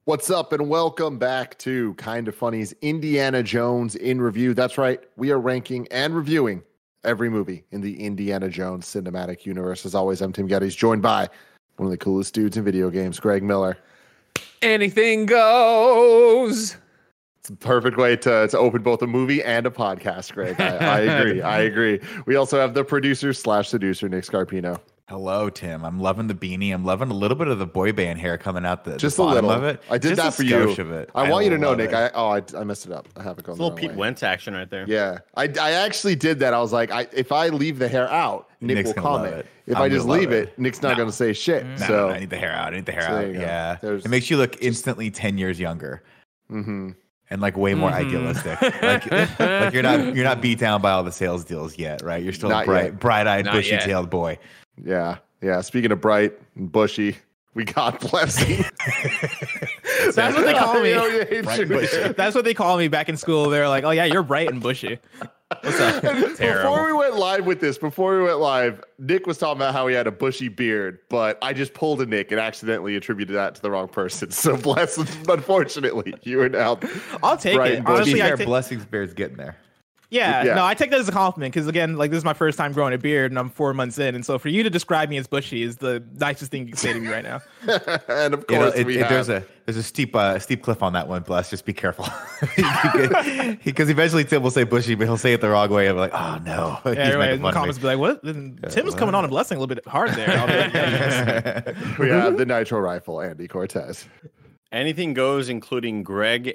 What's up, and welcome back to Kinda Funny's Indiana Jones in Review. That's right, we are ranking and reviewing every movie in the Indiana Jones cinematic universe. As always, I'm Tim Geddes, joined by one of the coolest dudes in video games, Greg Miller. Anything goes. It's a perfect way to open both a movie and a podcast, Greg. I agree. We also have the producer/seducer, Nick Scarpino. Hello, Tim. I'm loving the beanie. I'm loving a little bit of the boy band hair coming out the Just the a little of it. I did Just that a for you. skosh of it. I want you to know, Nick. it. I messed it up. I have it going. It's a little Pete Wentz action right there. Yeah, I actually did that. I was like, if I leave the hair out, Nick Nick's will gonna love comment. it. If I'm I just gonna love leave it. it, Nick's not going to say shit. No, So I need the hair out. I need the hair So there out. you go. Yeah. There's- It makes you look instantly 10 years younger mm-hmm. and like way more idealistic. like you're not beat down by all the sales deals yet, right? You're still Not a yet. bright-eyed, Not bushy-tailed boy. Yeah. Speaking of bright and bushy, we got Blessing. That's what they call me. Bright and bushy. That's what they call me back in school. They're like, "Oh yeah, you're bright and bushy." What's up? Before we went live with this, Nick was talking about how he had a bushy beard, but I just pulled a Nick and accidentally attributed that to the wrong person. So Blessing, unfortunately, you are now I'll take bright it. and To bushy. be Honestly, fair, Blessings Beard's getting there. Yeah, Yeah. no, I take that as a compliment because again, like this is my first time growing a beard and I'm 4 months in, and so for you to describe me as bushy is the nicest thing you can say to me right now. And of course, There's a steep cliff on that one, Bless. Just be careful, because eventually Tim will say bushy, but he'll say it the wrong way. I'm like, oh no. He's Yeah, everybody making in the fun of me. comments be like, "What?" Then Tim's coming on a blessing a little bit hard there. I'll be like, yeah, yes. we have the Nitro Rifle, Andy Cortez. Anything goes, including Greg.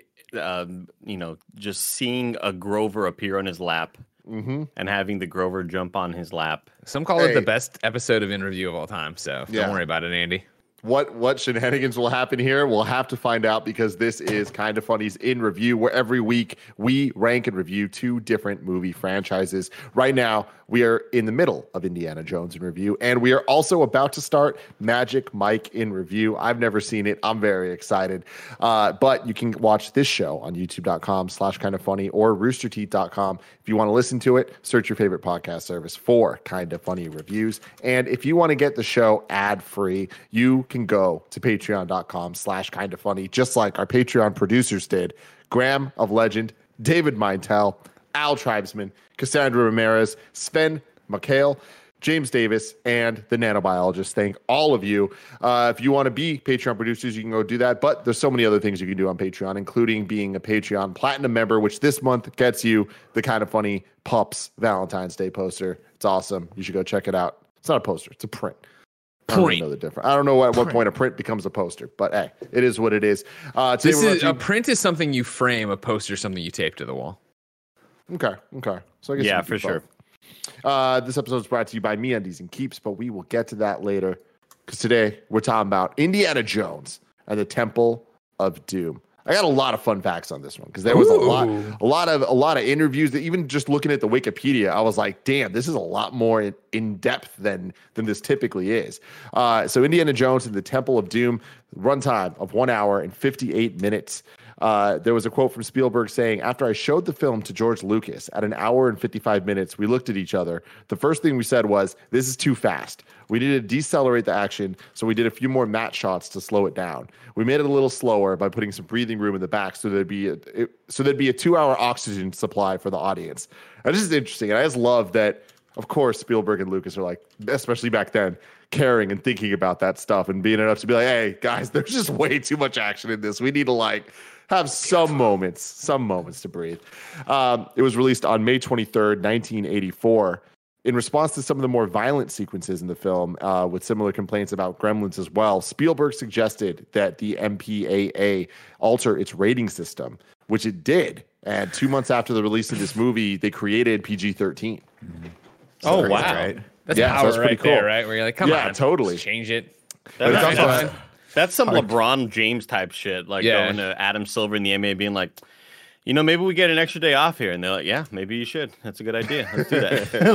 Just seeing a Grover appear on his lap and having the Grover jump on his lap. Some call it the best episode of In Review of all time, so Yeah. don't worry about it, Andy. What shenanigans will happen here? We'll have to find out because this is Kinda Funny's In Review, where every week we rank and review two different movie franchises. Right now, we are in the middle of Indiana Jones in Review, and we are also about to start Magic Mike in Review. I've never seen it. I'm very excited. But you can watch this show on youtube.com/kindafunny or roosterteeth.com. If you want to listen to it, search your favorite podcast service for Kinda Funny Reviews. And if you want to get the show ad-free, you can go to patreon.com/kindafunny, just like our Patreon producers did. Graham of Legend, David Mintel, Al Tribesman, Cassandra Ramirez, Sven McHale, James Davis, and the nanobiologist. Thank all of you. If you want to be Patreon producers, you can go do that. But there's so many other things you can do on Patreon, including being a Patreon Platinum member, which this month gets you the Kinda Funny Pups Valentine's Day poster. It's awesome. You should go check it out. It's not a poster. It's a print. I don't know the difference. I don't know at what point a print becomes a poster, but hey, it is what it is. A print is something you frame, a poster something you tape to the wall. Okay. So I guess Yeah, we can for do sure. both. This episode is brought to you by MeUndies and Keeps, but we will get to that later because today we're talking about Indiana Jones and the Temple of Doom. I got a lot of fun facts on this one because there was a lot of interviews that even just looking at the Wikipedia, I was like, damn, this is a lot more in depth than this typically is. So Indiana Jones and the Temple of Doom, runtime of 1 hour and 58 minutes. There was a quote from Spielberg saying, "After I showed the film to George Lucas at 1 hour and 55 minutes, we looked at each other. The first thing we said was, this is too fast. We needed to decelerate the action, so we did a few more matte shots to slow it down. We made it a little slower by putting some breathing room in the back so there'd be a 2-hour oxygen supply for the audience." And this is interesting. And I just love that, of course, Spielberg and Lucas are like, especially back then, caring and thinking about that stuff and being enough to be like, hey, guys, there's just way too much action in this. We need to have some moments to breathe. It was released on May 23rd, 1984. In response to some of the more violent sequences in the film, with similar complaints about Gremlins as well, Spielberg suggested that the MPAA alter its rating system, which it did. And 2 months after the release of this movie, they created PG-13. Oh, wow. Right? That's Yeah, so power that's pretty right there, cool. right? Where you're like, come on. Totally. Just change it. That's some LeBron James type shit. Like going to Adam Silver in the NBA being like, maybe we get an extra day off here. And they're like, yeah, maybe you should. That's a good idea. Let's do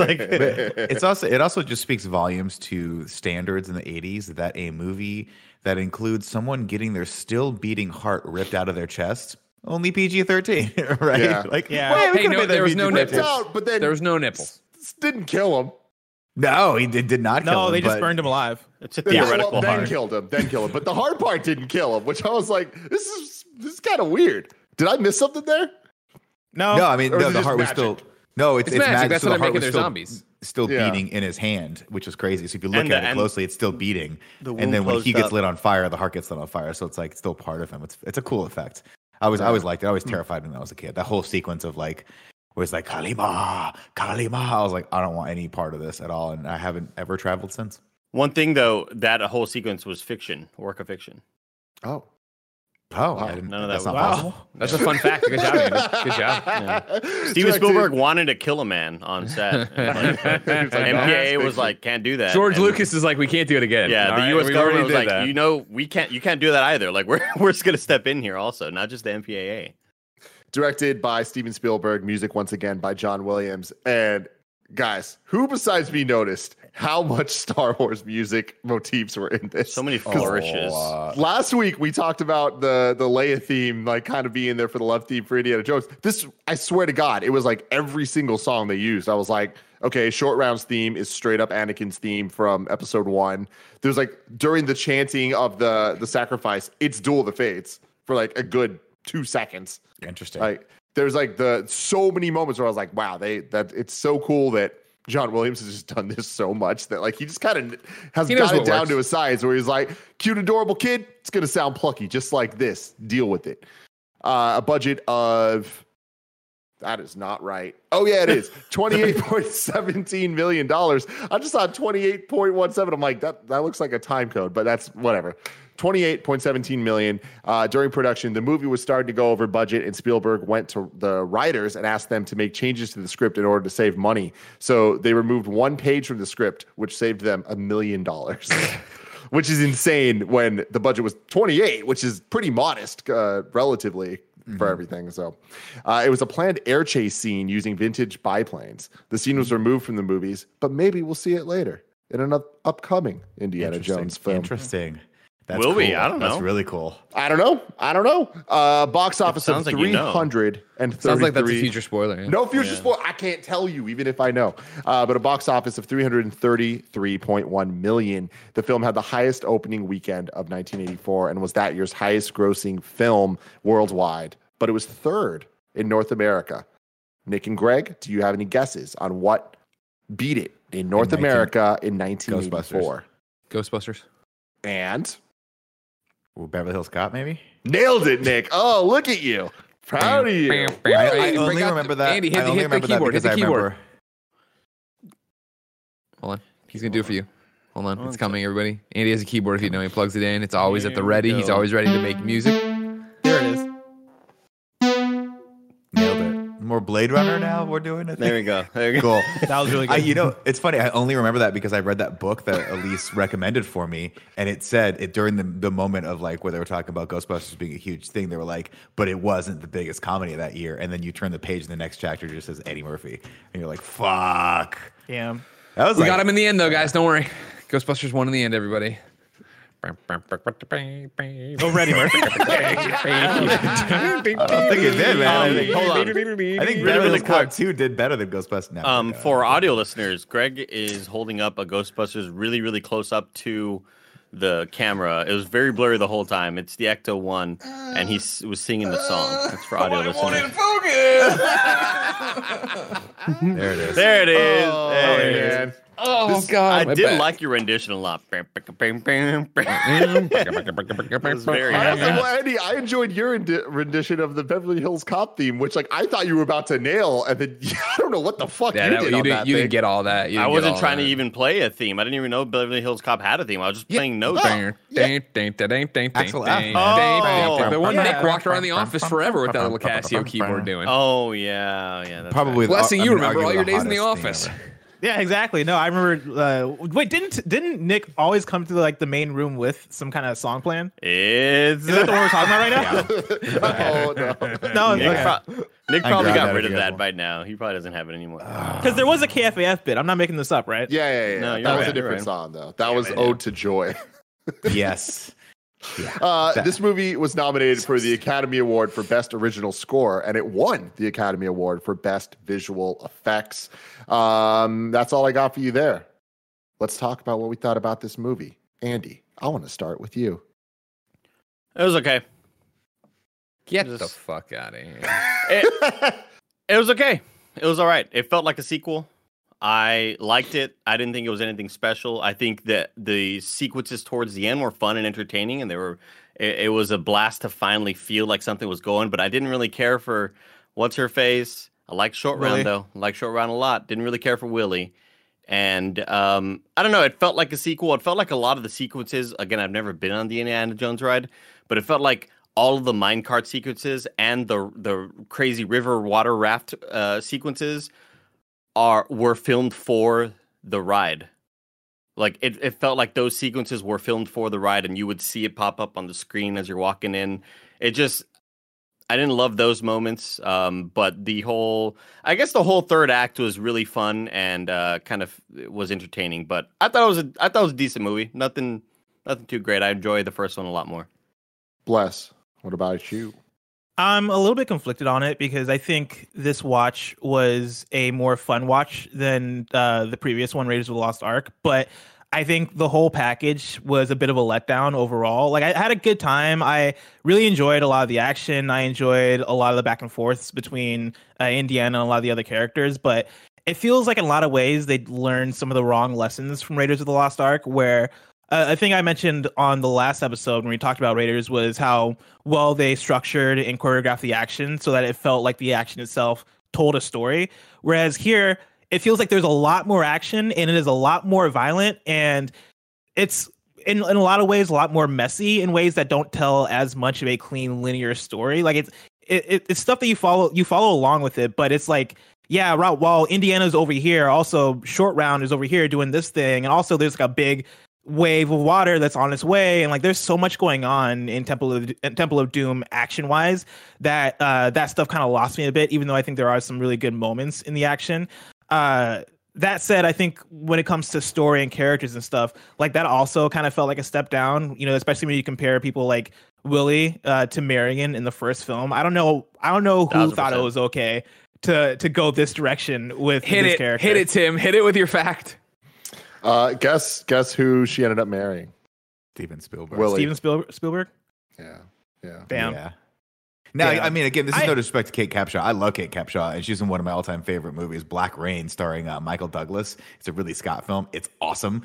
that. It also just speaks volumes to standards in the 80s that a movie that includes someone getting their still beating heart ripped out of their chest, only PG-13, right? Yeah. Yeah. well, Hey, no, there was no PG-13. nipples. Out, but then There was no nipples. didn't kill him. No, he did not kill him. No, they just but- burned him alive. It's a Yeah, theoretical well, then heart. killed him. Then killed him. But the hard part didn't kill him, which I was like, this is kind of weird. Did I miss something there? No, No, I mean, Or is no, it the just heart was magic? still. No, it's magic. magic. That's so how the they're heart making was their still, zombies. still Yeah. beating in his hand, which is crazy. So if you look And at the- it and closely, it's still beating. the And then wound when he closed gets up. lit on fire, the heart gets lit on fire. So it's like still part of him. It's a cool effect. I always liked it. I was terrified when I was a kid. That whole sequence of like where it's like Kalima, Kalima. I was like, I don't want any part of this at all, and I haven't ever traveled since. One thing though, that whole sequence was fiction, work of fiction. Oh. Oh, Wow. I didn't, None of that's that not was- possible. That's a fun fact. Good job, Andy. Good job. Steven Spielberg wanted to kill a man on set. And MPAA was like, can't do that. George And- Lucas is like, we can't do it again. Yeah, All the right, U.S. we government already was did like, that. you can't do that either. Like we're just gonna step in here also, not just the MPAA. Directed by Steven Spielberg, music once again by John Williams. And guys, who besides me noticed how much Star Wars music motifs were in this? So many flourishes. Last week we talked about the Leia theme, like kind of being there for the love theme for Indiana Jones. This, I swear to God, it was like every single song they used. I was like, okay, Short Round's theme is straight up Anakin's theme from Episode 1. There's like during the chanting of the sacrifice, it's Duel of the Fates for like a good 2 seconds. Interesting. Like there's like so many moments where I was like, wow, it's so cool that John Williams has just done this so much that like he just kind of has He knows got it what down works. to a science where he's like, cute, adorable kid, it's gonna sound plucky just like this. Deal with it. A budget of that is not right. Oh yeah, it is $28.17 million. I just saw 28.17. I'm like, that looks like a time code, but that's whatever. 28.17 million. During production, the movie was starting to go over budget, and Spielberg went to the writers and asked them to make changes to the script in order to save money. So they removed one page from the script, which saved them $1 million. Which is insane when the budget was 28, which is pretty modest relatively for everything. So it was a planned air chase scene using vintage biplanes. The scene was removed from the movies, but maybe we'll see it later in an upcoming Indiana Jones film. Interesting. That's Will we? cool. I don't know. That's really cool. I don't know. Box office of sounds like you know. 333. Sounds like that's a future spoiler. Yeah. No future spoiler. I can't tell you, even if I know. But a box office of 333.1 million. The film had the highest opening weekend of 1984 and was that year's highest grossing film worldwide. But it was third in North America. Nick and Greg, do you have any guesses on what beat it in North America in 1984? Ghostbusters. And Ooh, Beverly Hills Cop, maybe? nailed it, Nick. Oh, look at you. Proud of you. I only remember that. Andy, I hit only the remember that keyboard. Hit because the I keyboard. remember. Hold on. He's going to do it for you. Hold on. It's coming, everybody. Andy has a keyboard if you know. He plugs it in. It's always at the ready. He's always ready to make music. There it is. Nailed it. More Blade Runner now we're doing it. There we go. There you go. Cool. That was really good. You know, it's funny. I only remember that because I read that book that Elise recommended for me, and it said it during the moment of like where they were talking about Ghostbusters being a huge thing. They were like, but it wasn't the biggest comedy of that year. And then you turn the page, and the next chapter just says Eddie Murphy, and you're like, fuck. Yeah. That was We like, got him in the end, though, guys. Don't worry. Ghostbusters won in the end, everybody. Oh, Ready, Murphy. I think it did, man. Hold on. I think Really, Beverly really Hills Cop quick. 2 did better than Ghostbusters. Now, For audio listeners, Greg is holding up a Ghostbusters really, really close up to the camera. It was very blurry the whole time. It's the Ecto one, and he was singing the song. That's for audio listeners. there it is. There it is. Oh, There it is. man. Oh, God. I did like your rendition a lot. It was very Well, Andy, I enjoyed your rendition of the Beverly Hills Cop theme, which like I thought you were about to nail, and then I don't know what the fuck Yeah, you did on that you thing. didn't get all that. I wasn't trying to even play a theme. I didn't even know Beverly Hills Cop had a theme. I was just playing notes. Axel F. The one Nick walked around the office forever with that little Casio keyboard doing. Oh yeah, yeah. That's Probably. Blessing, I you mean, remember all arguably your the days in the hottest office. thing ever. Yeah, exactly. No, I remember. Wait, didn't Nick always come to like the main room with some kind of song plan? It's Is that the one we're talking about right now? Oh no. No, Nick, Nick probably grabbed got that rid of example. that by now. He probably doesn't have it anymore. because there was a KFAF bit. I'm not making this up, right? Yeah. No, you're that was right, a different you're song though. That was Ode to Joy. Yes. This movie was nominated for the Academy Award for Best Original Score, and it won the Academy Award for Best Visual Effects. That's all I got for you there. let's talk about what we thought about this movie. Andy, I want to start with you. It was okay. Get the fuck out of here. It was okay. It was all right. It felt like a sequel. I liked it. I didn't think it was anything special. I think that the sequences towards the end were fun and entertaining, and it was a blast to finally feel like something was going. But I didn't really care for what's her face. I like Short Round though. I like Short Round a lot. Didn't really care for Willie. And I don't know. It felt like a sequel. It felt like a lot of the sequences. Again, I've never been on the Indiana Jones ride, but it felt like all of the minecart sequences and the crazy river water raft sequences were filmed for the ride. Like it felt like those sequences were filmed for the ride, and you would see it pop up on the screen as you're walking in. I didn't love those moments, but I guess the whole third act was really fun and kind of was entertaining. But I thought it was a decent movie. Nothing too great. I enjoyed the first one a lot more. Bless. What about you? I'm a little bit conflicted on it because I think this watch was a more fun watch than the previous one, Raiders of the Lost Ark. But I think the whole package was a bit of a letdown overall. Like, I had a good time. I really enjoyed a lot of the action. I enjoyed a lot of the back and forths between Indiana and a lot of the other characters. But it feels like in a lot of ways they learned some of the wrong lessons from Raiders of the Lost Ark, where I think I mentioned on the last episode when we talked about Raiders was how well they structured and choreographed the action so that it felt like the action itself told a story. Whereas here, it feels like there's a lot more action and it is a lot more violent, and it's in a lot of ways a lot more messy in ways that don't tell as much of a clean linear story. Like it's stuff that you follow along with it, but it's like, yeah, right, while Indiana's over here, also Short Round is over here doing this thing, and also there's like a big wave of water that's on its way, and like there's so much going on in Temple of Doom action wise that that stuff kind of lost me a bit, even though I think there are some really good moments in the action. That said, I think when it comes to story and characters and stuff, like that also kind of felt like a step down, you know, especially when you compare people like Willie to Marion in the first film. I don't know who 1,000%. thought it was okay to go this direction with this character. Hit it, Tim. Hit it with your fact. Guess who she ended up marrying? Steven Spielberg. Willie. Steven Spielberg? Yeah. Damn. Yeah. Now, Yeah. I mean, again, this is no disrespect to Kate Capshaw. I love Kate Capshaw, and she's in one of my all-time favorite movies, Black Rain, starring Michael Douglas. It's a Ridley Scott film. It's awesome.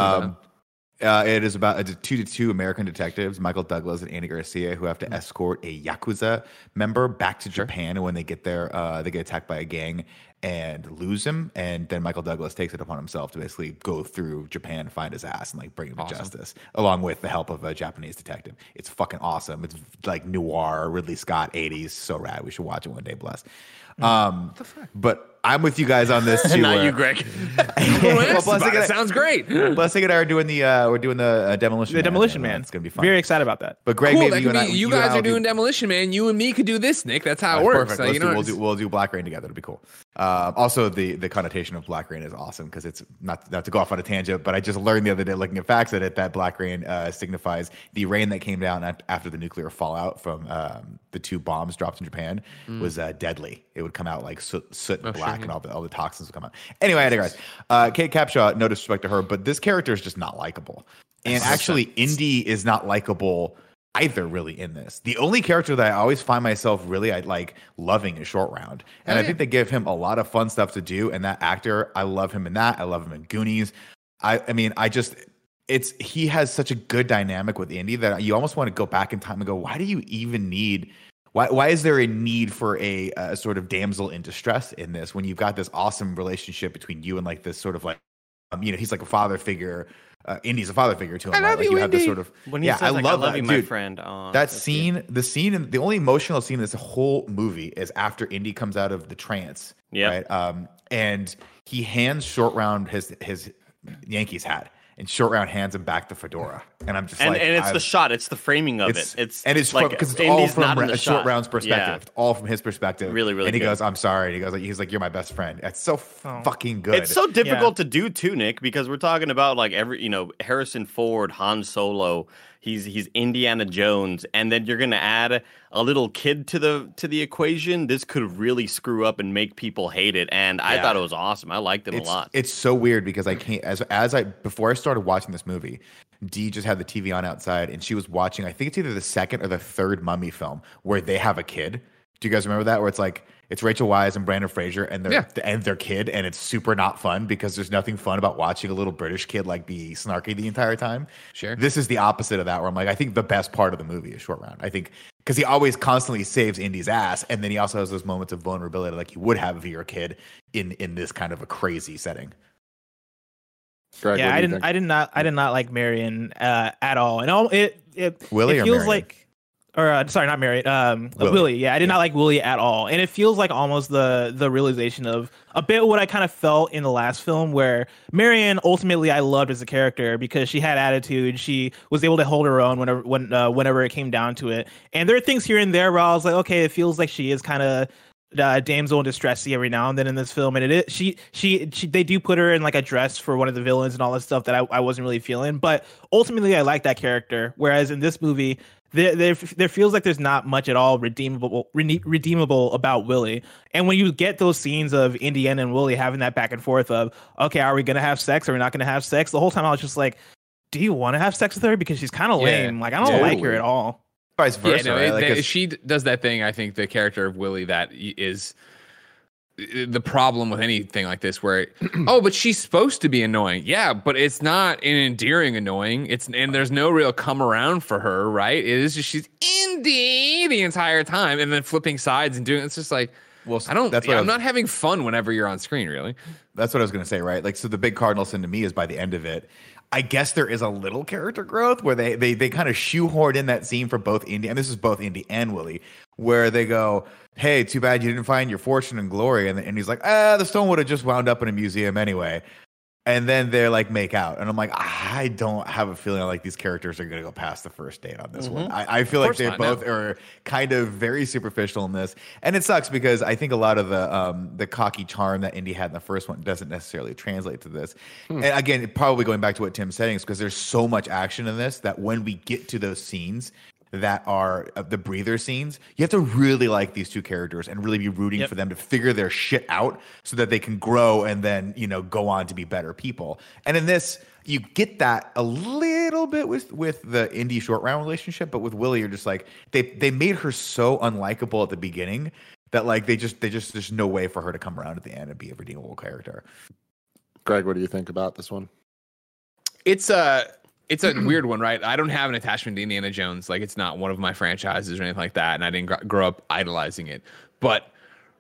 It is about 2 American detectives, Michael Douglas and Andy Garcia, who have to escort a Yakuza member back to Japan. And when they get there, they get attacked by a gang and lose him. And then Michael Douglas takes it upon himself to basically go through Japan, find his ass, and like bring him to justice, along with the help of a Japanese detective. It's fucking awesome. It's like noir, Ridley Scott, 80s. So rad. We should watch it one day, Bless. But I'm with you guys on this too. Not you, Greg. It sounds great. Blessing and I are doing the Demolition Man. The Demolition Man. It's gonna be fun. Very excited about that. But Greg, Cool. maybe You guys are doing Demolition Man. You and me could do this, Nick. That's how it works. Perfect. So, We'll do Black Rain together. It'll be cool. Also, the connotation of Black Rain is awesome because it's not to go off on a tangent, but I just learned the other day looking at facts that Black Rain signifies the rain that came down after the nuclear fallout from the 2 bombs dropped in Japan was deadly. It would come out like soot and black, and all the toxins would come out. Anyway, I digress. Kate Capshaw, no disrespect to her, but this character is just not likable. And actually, Indy is not likable either, really, in this. The only character that I always find myself really loving is Short Round. And I think they give him a lot of fun stuff to do. And that actor, I love him in that. I love him in Goonies. He has such a good dynamic with Indy that you almost want to go back in time and go, why do you even need... Why is there a need for a sort of damsel in distress in this when you've got this awesome relationship between you and like this sort of like, he's like a father figure. Indy's a father figure to him. I love you, have Indy. this sort of When he says, I like, love I love that, you, dude. my friend. Oh, That scene, the only emotional scene in this whole movie is after Indy comes out of the trance. Yeah. Right. And he hands Short Round his Yankees hat. And Short Round hands him back the fedora, and I'm just and it's the shot, it's the framing of it. It's like because it's all from Short Round's perspective, all from his perspective. Really, really. And he good. goes, "I'm sorry." And he's like, "You're my best friend." It's so fucking good. It's so difficult to do too, Nick, because we're talking about like Harrison Ford, Han Solo. He's Indiana Jones, and then you're gonna add a little kid to the equation. This could really screw up and make people hate it. And I thought it was awesome. I liked it a lot. It's so weird because I can't before I started watching this movie, Dee just had the TV on outside and she was watching, I think it's either the second or the third Mummy film where they have a kid. Do you guys remember that? Where it's like it's Rachel Weisz and Brandon Fraser and their kid, and it's super not fun because there's nothing fun about watching a little British kid like be snarky the entire time. Sure. This is the opposite of that, where I'm like, I think the best part of the movie is Short Round. I think because he always constantly saves Indy's ass, and then he also has those moments of vulnerability like you would have if you're a kid in this kind of a crazy setting. Greg, Yeah, I did not like Marion at all, and it Willie or feels Marion? like. Or sorry, not Marion. Willie. Yeah, I did not like Willie at all, and it feels like almost the realization of a bit what I kind of felt in the last film, where Marion ultimately I loved as a character because she had attitude, she was able to hold her own whenever it came down to it, and there are things here and there where I was like, okay, it feels like she is kind of damsel in distressy every now and then in this film, and it is she they do put her in like a dress for one of the villains and all this stuff that I wasn't really feeling, but ultimately I like that character, whereas in this movie. There feels like there's not much at all redeemable about Willie. And when you get those scenes of Indiana and Willie having that back and forth of, okay, are we going to have sex? Are we not going to have sex? The whole time I was just like, do you want to have sex with her? Because she's kind of lame. Like, I don't like her at all. Vice versa. Yeah, no, right? she does that thing. I think the character of Willie that is the problem with anything like this where but she's supposed to be annoying. Yeah, but it's not an endearing annoying. And there's no real come around for her, right? It is just she's Indy the entire time and then flipping sides and doing it's just like, well, I'm not having fun whenever you're on screen, really. That's what I was going to say, right? Like, so the big cardinal sin to me is by the end of it, I guess there is a little character growth where they kind of shoehorn in that scene for both Indy, and this is both Indy and Willie, where they go, hey, too bad you didn't find your fortune and glory. And he's like, the stone would have just wound up in a museum anyway. And then they're like, make out. And I'm like, I don't have a feeling like these characters are going to go past the first date on this one. I feel like they both are kind of very superficial in this. And it sucks because I think a lot of the cocky charm that Indy had in the first one doesn't necessarily translate to this. And again, probably going back to what Tim's saying is because there's so much action in this that when we get to those scenes that are the breather scenes, you have to really like these two characters and really be rooting for them to figure their shit out so that they can grow and then, go on to be better people. And in this, you get that a little bit with the Indy Short Round relationship, but with Willie, you're just like, they made her so unlikable at the beginning that like they just there's no way for her to come around at the end and be a redeemable character. Greg, what do you think about this one? It's a weird one, right? I don't have an attachment to Indiana Jones. Like, it's not one of my franchises or anything like that, and I didn't grow up idolizing it. But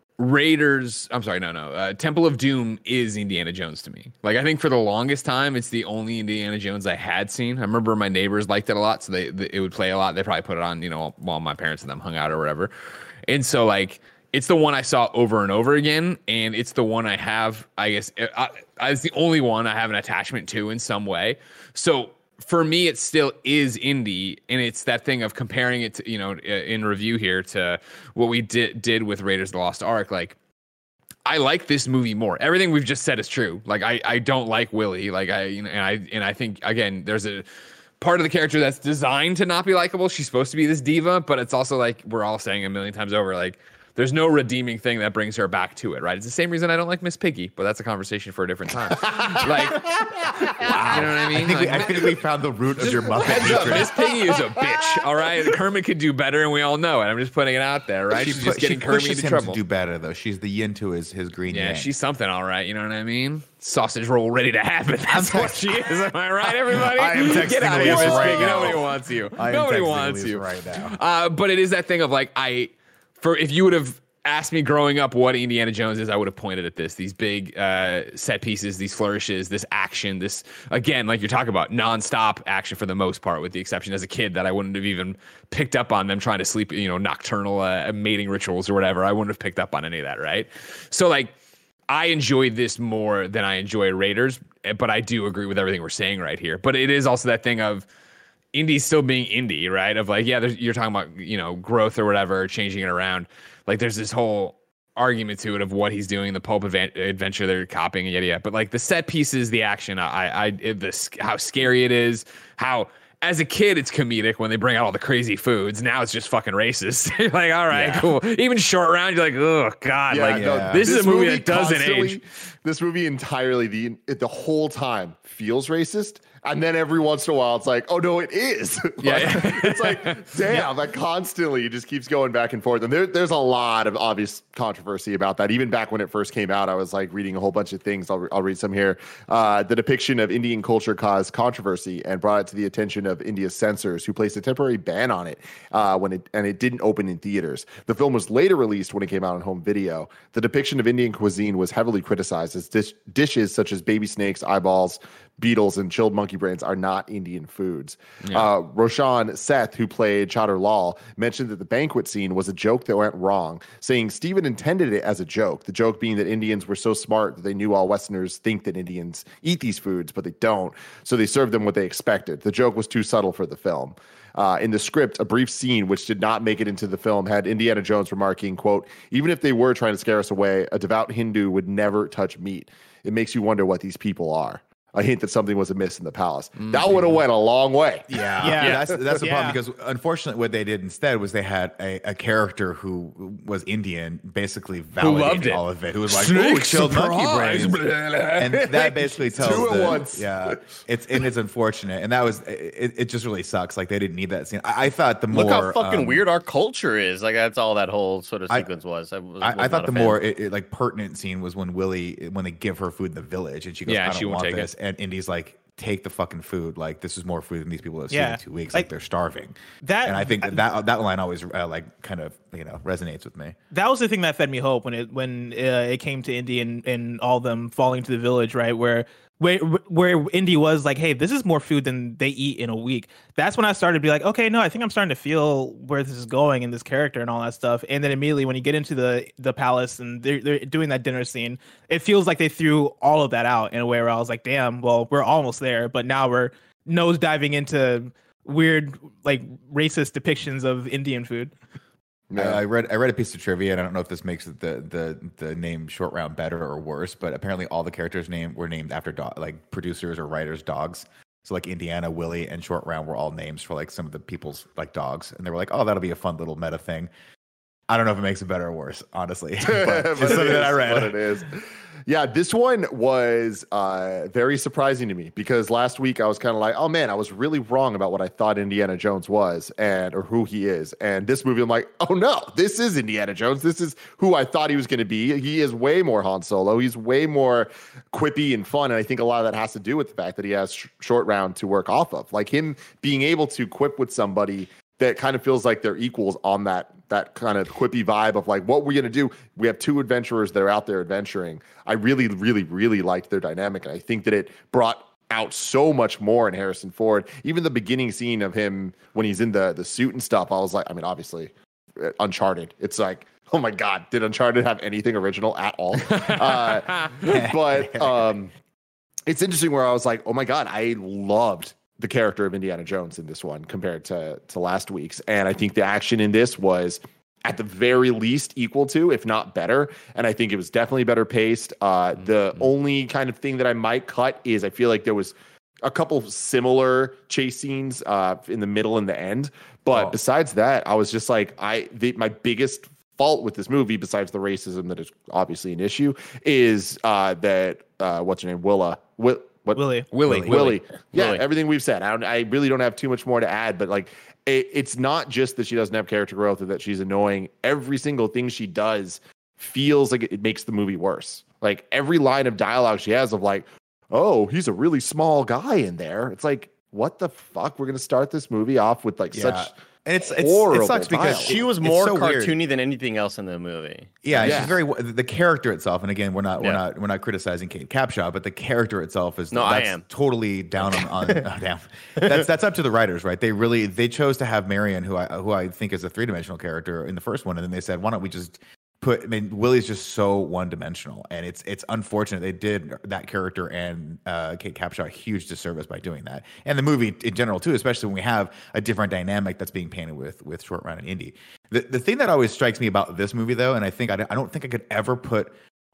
Temple of Doom is Indiana Jones to me. Like, I think for the longest time, it's the only Indiana Jones I had seen. I remember my neighbors liked it a lot, so it would play a lot. They probably put it on, while my parents and them hung out or whatever. And so, like, it's the one I saw over and over again, and it's the one I have, I guess, it's the only one I have an attachment to in some way. So, for me, it still is Indy, and it's that thing of comparing it to, in review here to what we did with Raiders of the Lost Ark. Like, I like this movie more. Everything we've just said is true. Like, I don't like Willie. Like, I think again, there's a part of the character that's designed to not be likable. She's supposed to be this diva, but it's also like we're all saying a million times over, like, there's no redeeming thing that brings her back to it, right? It's the same reason I don't like Miss Piggy, but that's a conversation for a different time. Like, wow. You know what I mean? I think we found the root of your Muppet hatred. Miss Piggy is a bitch, all right? Kermit could do better, and we all know it. I'm just putting it out there, right? She's just getting Kermit into trouble. To do better, though. She's the yin to his green yang. She's something, all right. You know what I mean? Sausage roll ready to happen. That's what she is. Am I right, everybody? I am texting Get out of here, Miss Piggy. Nobody wants you. Nobody wants you right now. But it is that thing of like, if you would have asked me growing up what Indiana Jones is, I would have pointed at these big set pieces, these flourishes, this action, this, again, like you're talking about, nonstop action for the most part, with the exception as a kid that I wouldn't have even picked up on them trying to sleep, nocturnal mating rituals or whatever. I wouldn't have picked up on any of that, right? So, like, I enjoy this more than I enjoy Raiders, but I do agree with everything we're saying right here. But it is also that thing of Indy still being Indy, right? Of like, yeah, you're talking about, growth or whatever, changing it around. Like, there's this whole argument to it of what he's doing, the pulp adventure they're copying, and yada yada. But like the set pieces, the action, how scary it is, how as a kid, it's comedic when they bring out all the crazy foods. Now it's just fucking racist. You're like, all right, cool. Even Short Round, you're like, oh god, this is a movie that doesn't age. This movie entirely, the whole time feels racist. And then every once in a while, it's like, oh no, it is. It's like, damn, like constantly, it just keeps going back and forth. And there's a lot of obvious controversy about that. Even back when it first came out, I was like reading a whole bunch of things. I'll read some here. The depiction of Indian culture caused controversy and brought it to the attention of India's censors, who placed a temporary ban on it it didn't open in theaters. The film was later released when it came out on home video. The depiction of Indian cuisine was heavily criticized as dishes such as baby snakes, eyeballs, beetles, and chilled monkey brains are not Indian foods. Roshan Seth, who played Chadar Lal, mentioned that the banquet scene was a joke that went wrong, saying Steven intended it as a joke, the joke being that Indians were so smart that they knew all Westerners think that Indians eat these foods, but they don't, so they served them what they expected. The joke was too subtle for the film. In the script, a brief scene which did not make it into the film had Indiana Jones remarking, quote, even if they were trying to scare us away, a devout Hindu would never touch meat. It makes you wonder what these people are. A hint that something was amiss in the palace. That would have went a long way. That's the problem, because unfortunately what they did instead was they had a character who was Indian basically validating all of it, who was like, oh, chilled monkey brains. And that basically tells two at once. It's unfortunate. And that was it just really sucks. Like they didn't need that scene. I thought the more look how fucking weird our culture is. Like that's all that whole sort of sequence was. I thought the more like pertinent scene was when they give her food in the village and she goes, I don't want this. And Indy's like, take the fucking food. Like this is more food than these people have seen in 2 weeks. Like they're starving. And I think that line always like kind of resonates with me. That was the thing that fed me hope when it came to Indy and all them falling to the village, right? Where Indy was like, hey, this is more food than they eat in a week. That's when I started to be like, okay, no, I think I'm starting to feel where this is going in this character and all that stuff. And then immediately when you get into the palace and they're doing that dinner scene, it feels like they threw all of that out in a way where I was like, damn, well, we're almost there, but now we're nose diving into weird, like racist depictions of Indian food. I read a piece of trivia, and I don't know if this makes the name Short Round better or worse, but apparently all the characters' were named after like producers or writers' dogs. So like Indiana, Willie, and Short Round were all names for like some of the people's like dogs, and they were like, oh, that'll be a fun little meta thing. I don't know if it makes it better or worse, honestly. But it's something that I read. But it is. Yeah, this one was very surprising to me because last week I was kind of like, oh man, I was really wrong about what I thought Indiana Jones was or who he is. And this movie, I'm like, oh no, this is Indiana Jones. This is who I thought he was going to be. He is way more Han Solo. He's way more quippy and fun. And I think a lot of that has to do with the fact that he has Short Round to work off of. Like him being able to quip with somebody that kind of feels like they're equals on that kind of quippy vibe of like, what we're going to do. We have two adventurers that are out there adventuring. I really, really, really liked their dynamic. And I think that it brought out so much more in Harrison Ford. Even the beginning scene of him when he's in the suit and stuff, I was like, I mean, obviously Uncharted. It's like, oh my God, did Uncharted have anything original at all? But it's interesting where I was like, oh my God, I loved the character of Indiana Jones in this one compared to last week's. And I think the action in this was at the very least equal to, if not better. And I think it was definitely better paced. The only kind of thing that I might cut is I feel like there was a couple similar chase scenes in the middle and the end. But besides that, I was just like, my biggest fault with this movie, besides the racism that is obviously an issue, is that what's her name? Willie. Yeah, everything we've said. I really don't have too much more to add, but like it's not just that she doesn't have character growth or that she's annoying. Every single thing she does feels like it makes the movie worse. Like every line of dialogue she has of like, oh, he's a really small guy in there. It's like, what the fuck? We're going to start this movie off with like such... And it sucks because she was more cartoony than anything else in the movie. Yeah, she's very the character itself. And again, we're not criticizing Kate Capshaw, but the character itself is I am totally down on damn. That's up to the writers, right? They chose to have Marion, who I think is a 3-dimensional character in the first one, and then they said, why don't we just Willie's just so one-dimensional, and it's unfortunate they did that character and Kate Capshaw a huge disservice by doing that, and the movie in general too, especially when we have a different dynamic that's being painted with Short Round and Indy. The thing that always strikes me about this movie, though, and I don't think I could ever put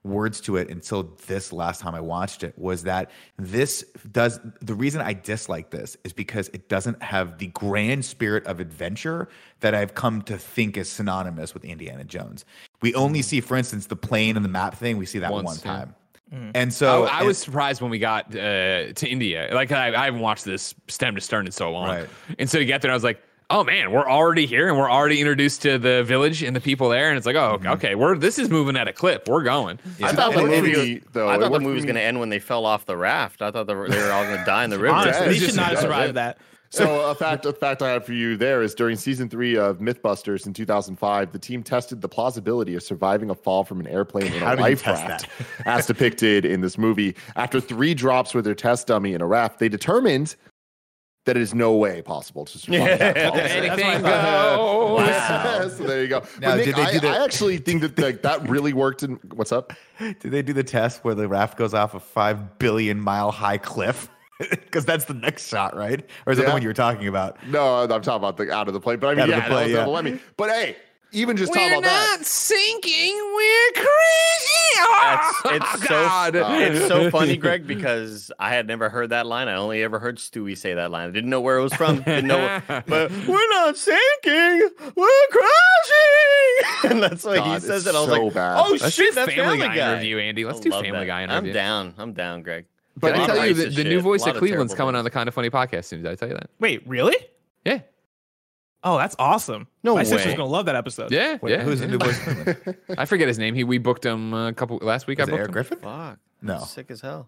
words to it until this last time I watched it, was that the reason I dislike this is because it doesn't have the grand spirit of adventure that I've come to think is synonymous with Indiana Jones. We only see, for instance, the plane and the map thing. We see that one time. And so I was surprised when we got to India. Like I haven't watched this stem to stern in so long. Right. And so to get there, I was like, oh man, we're already here and we're already introduced to the village and the people there. And it's like, oh, okay, this is moving at a clip. We're going. Yeah. I thought the movie was going to end when they fell off the raft. I thought they were all going to die in the river. Honestly, they should not have survived that. So a fact I have for you there is during season 3 of Mythbusters in 2005, the team tested the plausibility of surviving a fall from an airplane in a life raft, as depicted in this movie. After 3 drops with their test dummy in a raft, they determined that it is no way possible to survive. Anything goes. Wow. So there you go. Now, Nick, I actually think that that really worked. What's up? Did they do the test where the raft goes off a 5 billion mile high cliff? Because that's the next shot, right? Or is that the one you were talking about? No, I'm talking about the out of the plane. But I mean, that was double whammy. But hey, even just talking about that. We're not sinking. We're crazy. It's so funny, Greg, because I had never heard that line. I only ever heard Stewie say that line. I didn't know where it was from. Didn't know, but we're not sinking. We're crashing. And that's why he says it. I was so like, bad. oh Let's shit, do that's Family Guy review, Andy. Let's do Family Guy interview. I'm down, Greg. But I tell you, Racist the new shit. voice A lot of of Cleveland's terrible coming on things. the Kind of Funny podcast soon. Did I tell you that? Wait, really? Yeah. Oh, that's awesome. No My way. sister's gonna love that episode. Yeah. Wait, yeah. who's the new voice of Cleveland? I forget his name. We booked him last week. Is I it booked Eric him. Griffin? Fuck. No. That's sick as hell.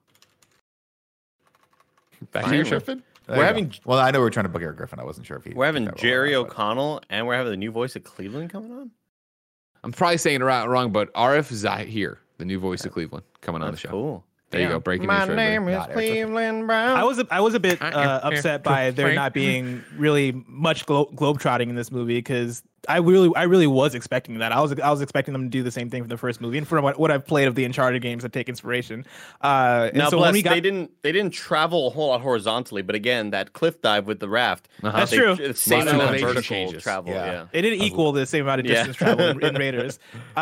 Back to Finally. your show. Griffin? There We're you having- go. Well, I know we're trying to book Eric Griffin. I wasn't sure if We're having that Jerry role or not, O'Connell, and we're having the new voice of Cleveland coming on. I'm probably saying it wrong, but RF Zahir, the new voice of Cleveland, coming on the That's show. cool. There you go. Breaking news for everybody. is Not Eric Griffin. Cleveland Brown. I was a bit upset by there not being really much globetrotting in this movie because I really was expecting that. I was expecting them to do the same thing for the first movie, and from what I've played of the Uncharted games, I take inspiration. And Now, so bless, when we got, they didn't travel a whole lot horizontally, but again, that cliff dive with the raft. That's true. It's same Lot of amount of elevation vertical changes. travel. Yeah. Yeah. it didn't equal the same amount of Yeah. distance traveled in Raiders.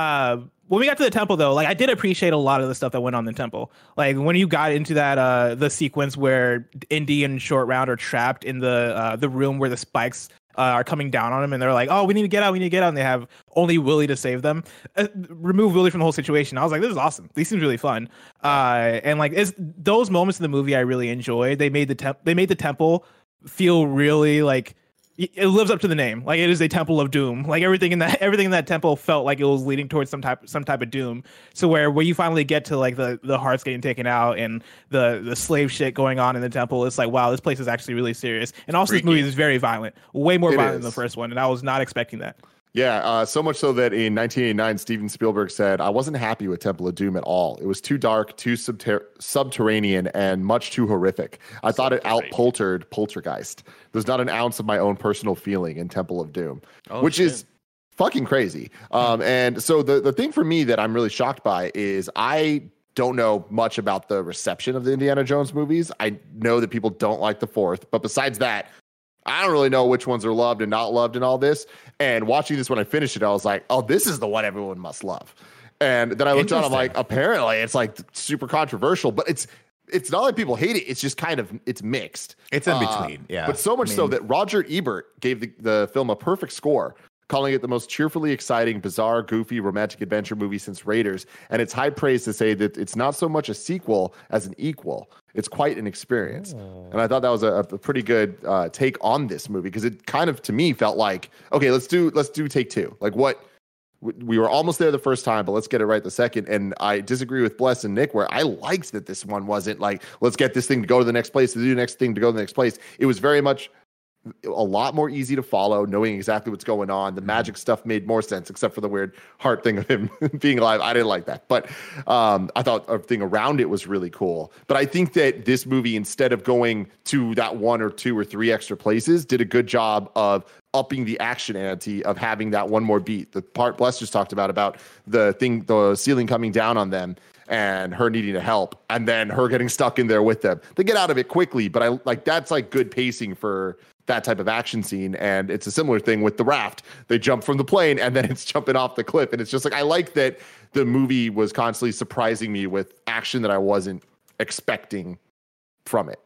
When we got to the temple, though, like I did appreciate a lot of the stuff that went on in the temple. Like when you got into that the sequence where Indy and Short Round are trapped in the room where the spikes are coming down on them, and they're like, "Oh, we need to get out, and they have only Willie to save them. Remove Willie from the whole situation. I was like, "This is awesome. These seems really fun." And like it's those moments in the movie I really enjoyed. They made the temple feel really like. It lives up to the name. Like it is a temple of doom. Like everything in that temple felt like it was leading towards some type of doom. So where you finally get to like the hearts getting taken out and the slave shit going on in the temple, it's like, wow, this place is actually really serious. And also this movie is very violent, way more violent than the first one, and I was not expecting that. Yeah, so much so that in 1989, Steven Spielberg said, I wasn't happy with Temple of Doom at all. It was too dark, too subterranean, and much too horrific. I thought it out-poltered Poltergeist. There's not an ounce of my own personal feeling in Temple of Doom, which is fucking crazy. And so the thing for me that I'm really shocked by is I don't know much about the reception of the Indiana Jones movies. I know that people don't like the fourth, but besides that, I don't really know which ones are loved and not loved in all this. And watching this when I finished it, I was like, oh, this is the one everyone must love. And then I looked around, I'm like, apparently it's like super controversial, but it's not like people hate it. It's just kind of, it's mixed. It's in between, yeah. But so much so that Roger Ebert gave the film a perfect score, calling it the most cheerfully exciting, bizarre, goofy, romantic adventure movie since Raiders. And it's high praise to say that it's not so much a sequel as an equal. It's quite an experience. And I thought that was a pretty good take on this movie, because it kind of, to me, felt like, okay, let's do take two. Like we were almost there the first time, but let's get it right the second. And I disagree with Bless and Nick, where I liked that this one wasn't like, let's get this thing to go to the next place, to do the next thing to go to the next place. It was very much a lot more easy to follow, knowing exactly what's going on. The magic stuff made more sense, except for the weird heart thing of him being alive. I didn't like that, but I thought everything around it was really cool. But I think that this movie, instead of going to that 1 or 2 or 3 extra places, did a good job of upping the action ante, of having that one more beat. The part Bless just talked about the ceiling coming down on them and her needing to help, and then her getting stuck in there with them. They get out of it quickly, but I like that's like good pacing for that type of action scene. And it's a similar thing with the raft. They jump from the plane and then it's jumping off the cliff. And it's just like, I like that the movie was constantly surprising me with action that I wasn't expecting from it.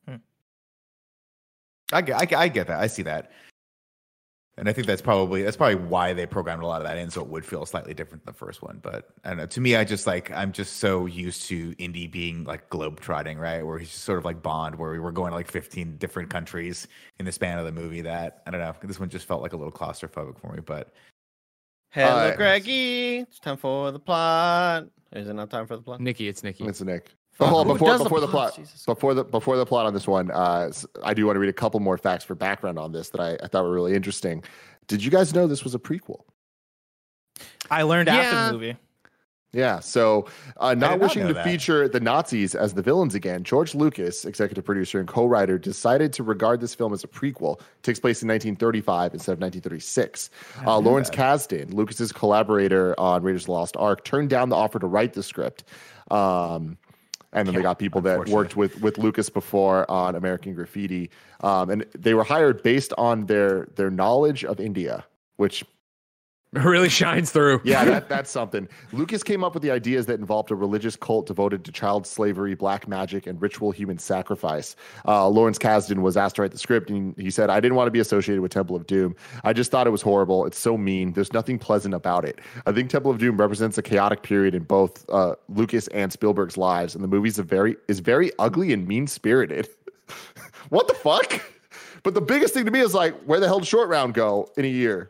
I get that. I see that. And I think that's probably why they programmed a lot of that in, so it would feel slightly different than the first one. But I don't know. To me, I'm just so used to Indy being like globetrotting, right? Where he's just sort of like Bond, where we were going to like 15 different countries in the span of the movie. That I don't know. This one just felt like a little claustrophobic for me. But hello, Greggy. It's time for the plot. Is it not time for the plot? Nikki, it's Nikki. It's Nick. Who Before does the plot, Jesus. before the plot on this one, I do want to read a couple more facts for background on this that I thought were really interesting. Did you guys know this was a prequel? I learned after the movie. Yeah, so not wishing know to that. feature the Nazis as the villains again, George Lucas, executive producer and co-writer, decided to regard this film as a prequel. It takes place in 1935 instead of 1936. Lawrence Kasdan, Lucas's collaborator on Raiders of the Lost Ark, turned down the offer to write the script. And then they got people that worked with Lucas before on American Graffiti. And they were hired based on their knowledge of India, which really shines through. Yeah, that's something. Lucas came up with the ideas that involved a religious cult devoted to child slavery, black magic, and ritual human sacrifice. Lawrence Kasdan was asked to write the script, and he said, "I didn't want to be associated with Temple of Doom. I just thought it was horrible. It's so mean. There's nothing pleasant about it. I think Temple of Doom represents a chaotic period in both Lucas and Spielberg's lives, and the movie is very ugly and mean-spirited." What the fuck? But the biggest thing to me is like, where the hell did Short Round go in a year?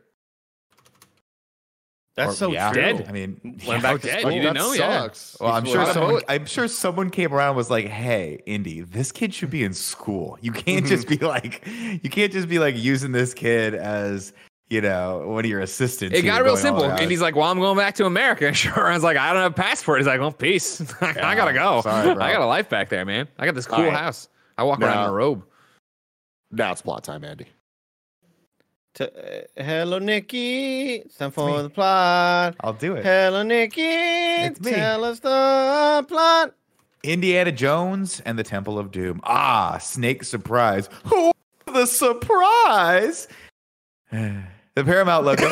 That's so true. Dead. I mean, Went back to dead. school. You didn't know? Yeah. Sucks. well, He's I'm sure someone came around and was like, "Hey, Indy, this kid should be in school. You can't just be like using this kid as, you know, one of your assistants." It got real going simple. all around. And he's like, "Well, I'm going back to America." And sure, I was like, "I don't have a passport." He's like, "Well, peace. I gotta go. sorry, bro. I got a life back there, man. I got this cool All right. house. I walk around in a robe." Now it's plot time, Andy. Hello, Nikki. It's time for the plot. I'll do it. Hello, Nikki. It's me. Tell us the plot. Indiana Jones and the Temple of Doom. Ah, Snake surprise. Who the surprise? The Paramount logo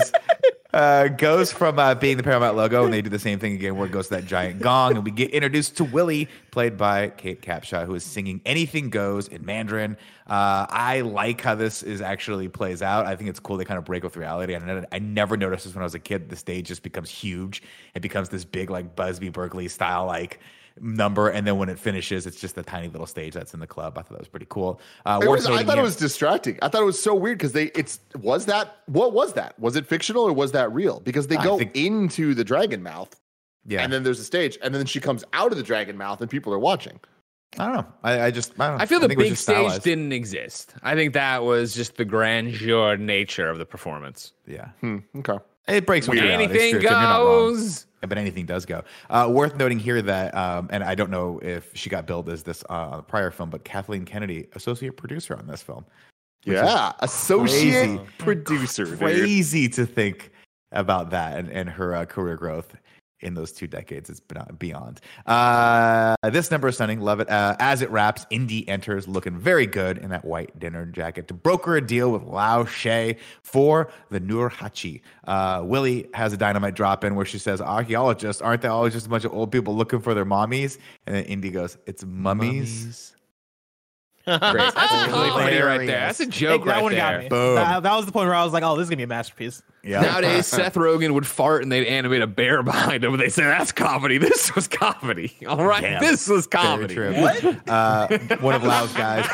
goes from being the Paramount logo, and they do the same thing again where it goes to that giant gong, and we get introduced to Willie, played by Kate Capshaw, who is singing Anything Goes in Mandarin. I like how this actually plays out. I think it's cool. They kind of break with reality. I never noticed this when I was a kid. The stage just becomes huge. It becomes this big, like Busby Berkeley style, like number, and then when it finishes, it's just a tiny little stage that's in the club. I thought that was pretty cool. I thought it was distracting. I thought it was so weird because what was that? Was it fictional or was that real? Because they go into the dragon mouth, yeah, and then there's a stage, and then she comes out of the dragon mouth, and people are watching. I don't know. I don't know. I feel the think it was big just stage stylized. didn't exist. I think that was just the grandeur nature of the performance. Yeah, Okay. it breaks with reality. It's Anything true, Tim, you're not wrong. goes. Yeah, but anything does go. Worth noting here that, and I don't know if she got billed as this on the prior film, but Kathleen Kennedy, associate producer on this film. Yeah, associate crazy. producer. Dude. Crazy to think about that and her career growth in those 2 decades. It's beyond. This number is stunning. Love it. As it wraps, Indy enters looking very good in that white dinner jacket to broker a deal with Lao She for the Nurhachi. Willie has a dynamite drop in where she says, "Archaeologists, aren't they always just a bunch of old people looking for their mommies?" And then Indy goes, "It's mummies." Great. That's a comedy right there. That's a joke that right one got there. me. Boom. That was the point where I was like, "Oh, this is gonna be a masterpiece." Yeah. Nowadays, Seth Rogen would fart and they'd animate a bear behind him, and they say that's comedy. This was comedy. All right, Damn. this was Very comedy. true. One of Lau's guys,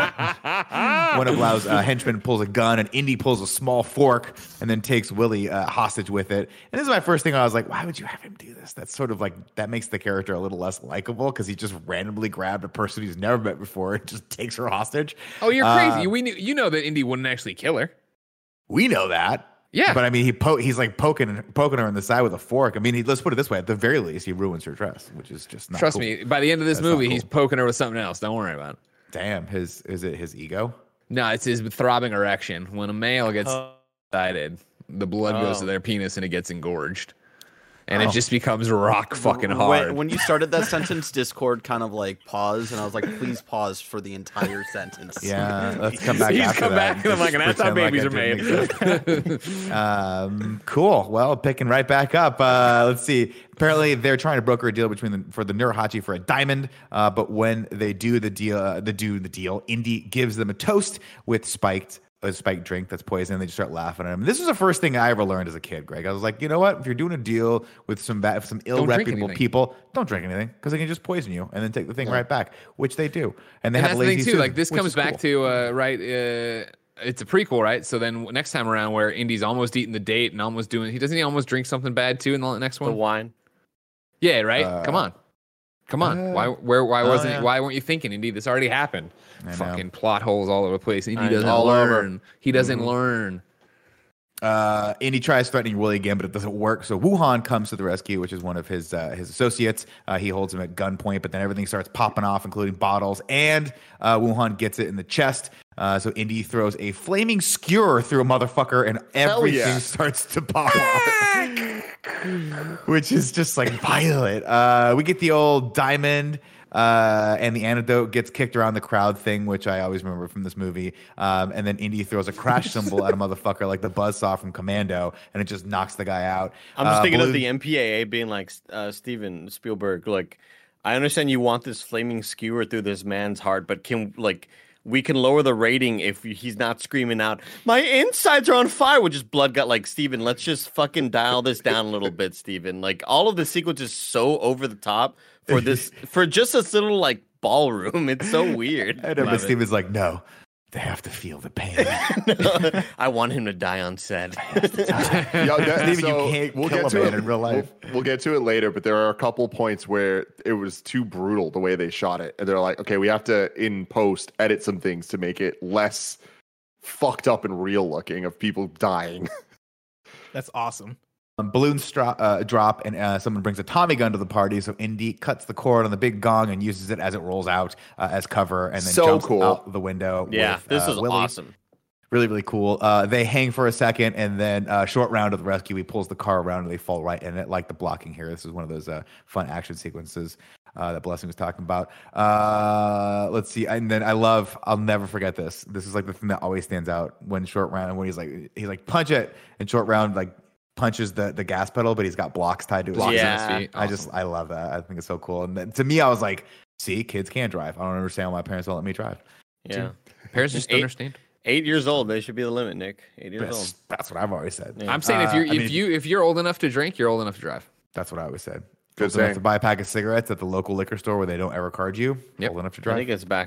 one of Lau's henchmen pulls a gun, and Indy pulls a small fork and then takes Willie hostage with it. And this is my first thing. I was like, why would you have him do this? That's sort of like, that makes the character a little less likable because he just randomly grabbed a person he's never met before and just takes her hostage. Oh, you're crazy. You know that Indy wouldn't actually kill her. We know that. Yeah. But I mean, he's like poking her in the side with a fork. I mean, let's put it this way. At the very least, he ruins her dress, which is just not Trust cool. me, by the end of this That's not movie, cool. he's poking her with something else. Don't worry about it. Damn, is it his ego? No, it's his throbbing erection. When a male gets excited, the blood goes to their penis and it gets engorged. and it just becomes rock fucking hard. When you started that sentence, Discord kind of like paused, and I was like, please pause for the entire sentence. Yeah, let's come back. He's after come that back, and I'm like, and that's how babies are made. Cool. Well, picking right back up. Let's see. Apparently, they're trying to broker a deal for the Nurhachi for a diamond. But when they do the deal, Indy gives them a toast with a spiked drink that's poison, and they just start laughing at him. This was the first thing I ever learned as a kid, Greg. I was like, you know what? If you're doing a deal with some ill reputable people, don't drink anything because they can just poison you and then take the thing right back, which they do. And they have that's lazy the thing too. Susan, Like this comes back cool. to it's a prequel, right? So then next time around, where Indy's almost eating the date and almost doing, he almost drink something bad too in the next one? The wine. Yeah, right. Come on. Why weren't you thinking, Indy? This already happened. Fucking plot holes all over the place. Indy doesn't learn. He doesn't learn. Indy tries threatening Willie again, but it doesn't work. So Wuhan comes to the rescue, which is one of his associates. He holds him at gunpoint, but then everything starts popping off, including bottles, and Wuhan gets it in the chest. So Indy throws a flaming skewer through a motherfucker, and everything starts to pop off, which is just like violent. We get the old diamond. And the antidote gets kicked around the crowd thing, which I always remember from this movie. And then Indy throws a crash symbol at a motherfucker like the buzzsaw from Commando, and it just knocks the guy out. I'm just thinking of the MPAA being like, Steven Spielberg, like, I understand you want this flaming skewer through this man's heart, but we can lower the rating if he's not screaming out, my insides are on fire, with just blood gut. Like, Steven, let's just fucking dial this down a little bit, Steven. Like, all of the sequence is so over the top for just this little, like, ballroom. It's so weird. I know, but Steven's like, no, they have to feel the pain. I want him to die on set. Steven, you can't kill a man in real life. We'll get to it later, but there are a couple points where it was too brutal the way they shot it. And they're like, okay, we have to, in post, edit some things to make it less fucked up and real looking of people dying. That's awesome. Balloons drop, and someone brings a Tommy gun to the party. So Indy cuts the cord on the big gong and uses it as it rolls out as cover, and then jumps out the window. Yeah, this is Willie. awesome. Really, really cool. They hang for a second, and then short round of the rescue. He pulls the car around, and they fall right in it, like the blocking here. This is one of those fun action sequences that Blessing was talking about. Let's see. And then I'll never forget this. This is like the thing that always stands out when short round, when he's like punch it, and short round like punches the gas pedal, but he's got blocks tied to his feet. Yeah. Awesome. I love that. I think it's so cool. And then, to me, I was like, see, kids can drive. I don't understand why my parents don't let me drive. Yeah. Parents just don't understand. 8 years old, they should be the limit, Nick. 8 years old. That's what I've always said. Yeah. I'm saying if you're old enough to drink, you're old enough to drive. That's what I always said. Good Old enough saying. to buy a pack of cigarettes at the local liquor store where they don't ever card you. Yep. Old enough to I drive. think it's back.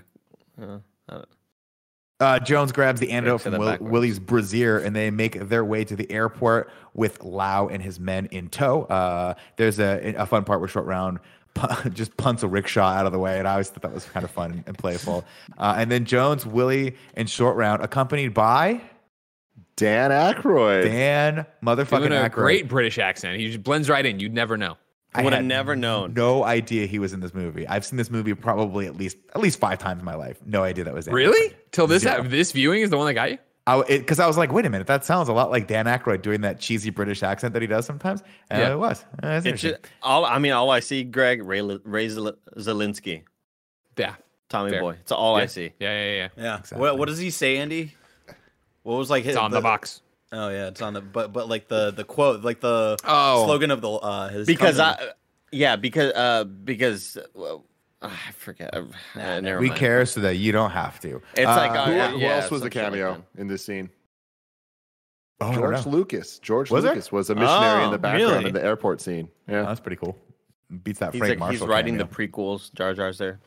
Jones grabs the antidote Say from that backwards. Willie's brassiere, and they make their way to the airport with Lau and his men in tow. There's a fun part where Short Round just punts a rickshaw out of the way, and I always thought that was kind of fun and playful. And then Jones, Willie, and Short Round, accompanied by Dan Aykroyd. Dan motherfucking Doing a Aykroyd. great British accent. He just blends right in. You'd never know. I Would have had never known. No idea he was in this movie. I've seen this movie probably at least 5 times in my life. No idea that was Dan Really? Aykroyd. Till this Zero. this viewing is the one that got you? Because I was like, wait a minute, that sounds a lot like Dan Aykroyd doing that cheesy British accent that he does sometimes. And Yeah. it was. That's It's interesting. just, all I see, Greg, Ray Zelinsky, Yeah. Tommy Fair. Boy. It's all I see. Yeah. Yeah. Exactly. What does he say, Andy? What was like his It's on the box. Oh yeah, it's on the but like the quote, like the Oh. slogan of the his Because company. I forget. Nah, Never We mind. care so that you don't have to. It's like Who yeah, else was a some shit like cameo that. in this scene? Oh, I don't George know. Lucas. George Was there? Lucas was a missionary in the background really? in the airport scene. Oh, Yeah. that's pretty cool. Beats that He's Frank like Marshall he's writing cameo. the prequels. Jar Jar's there.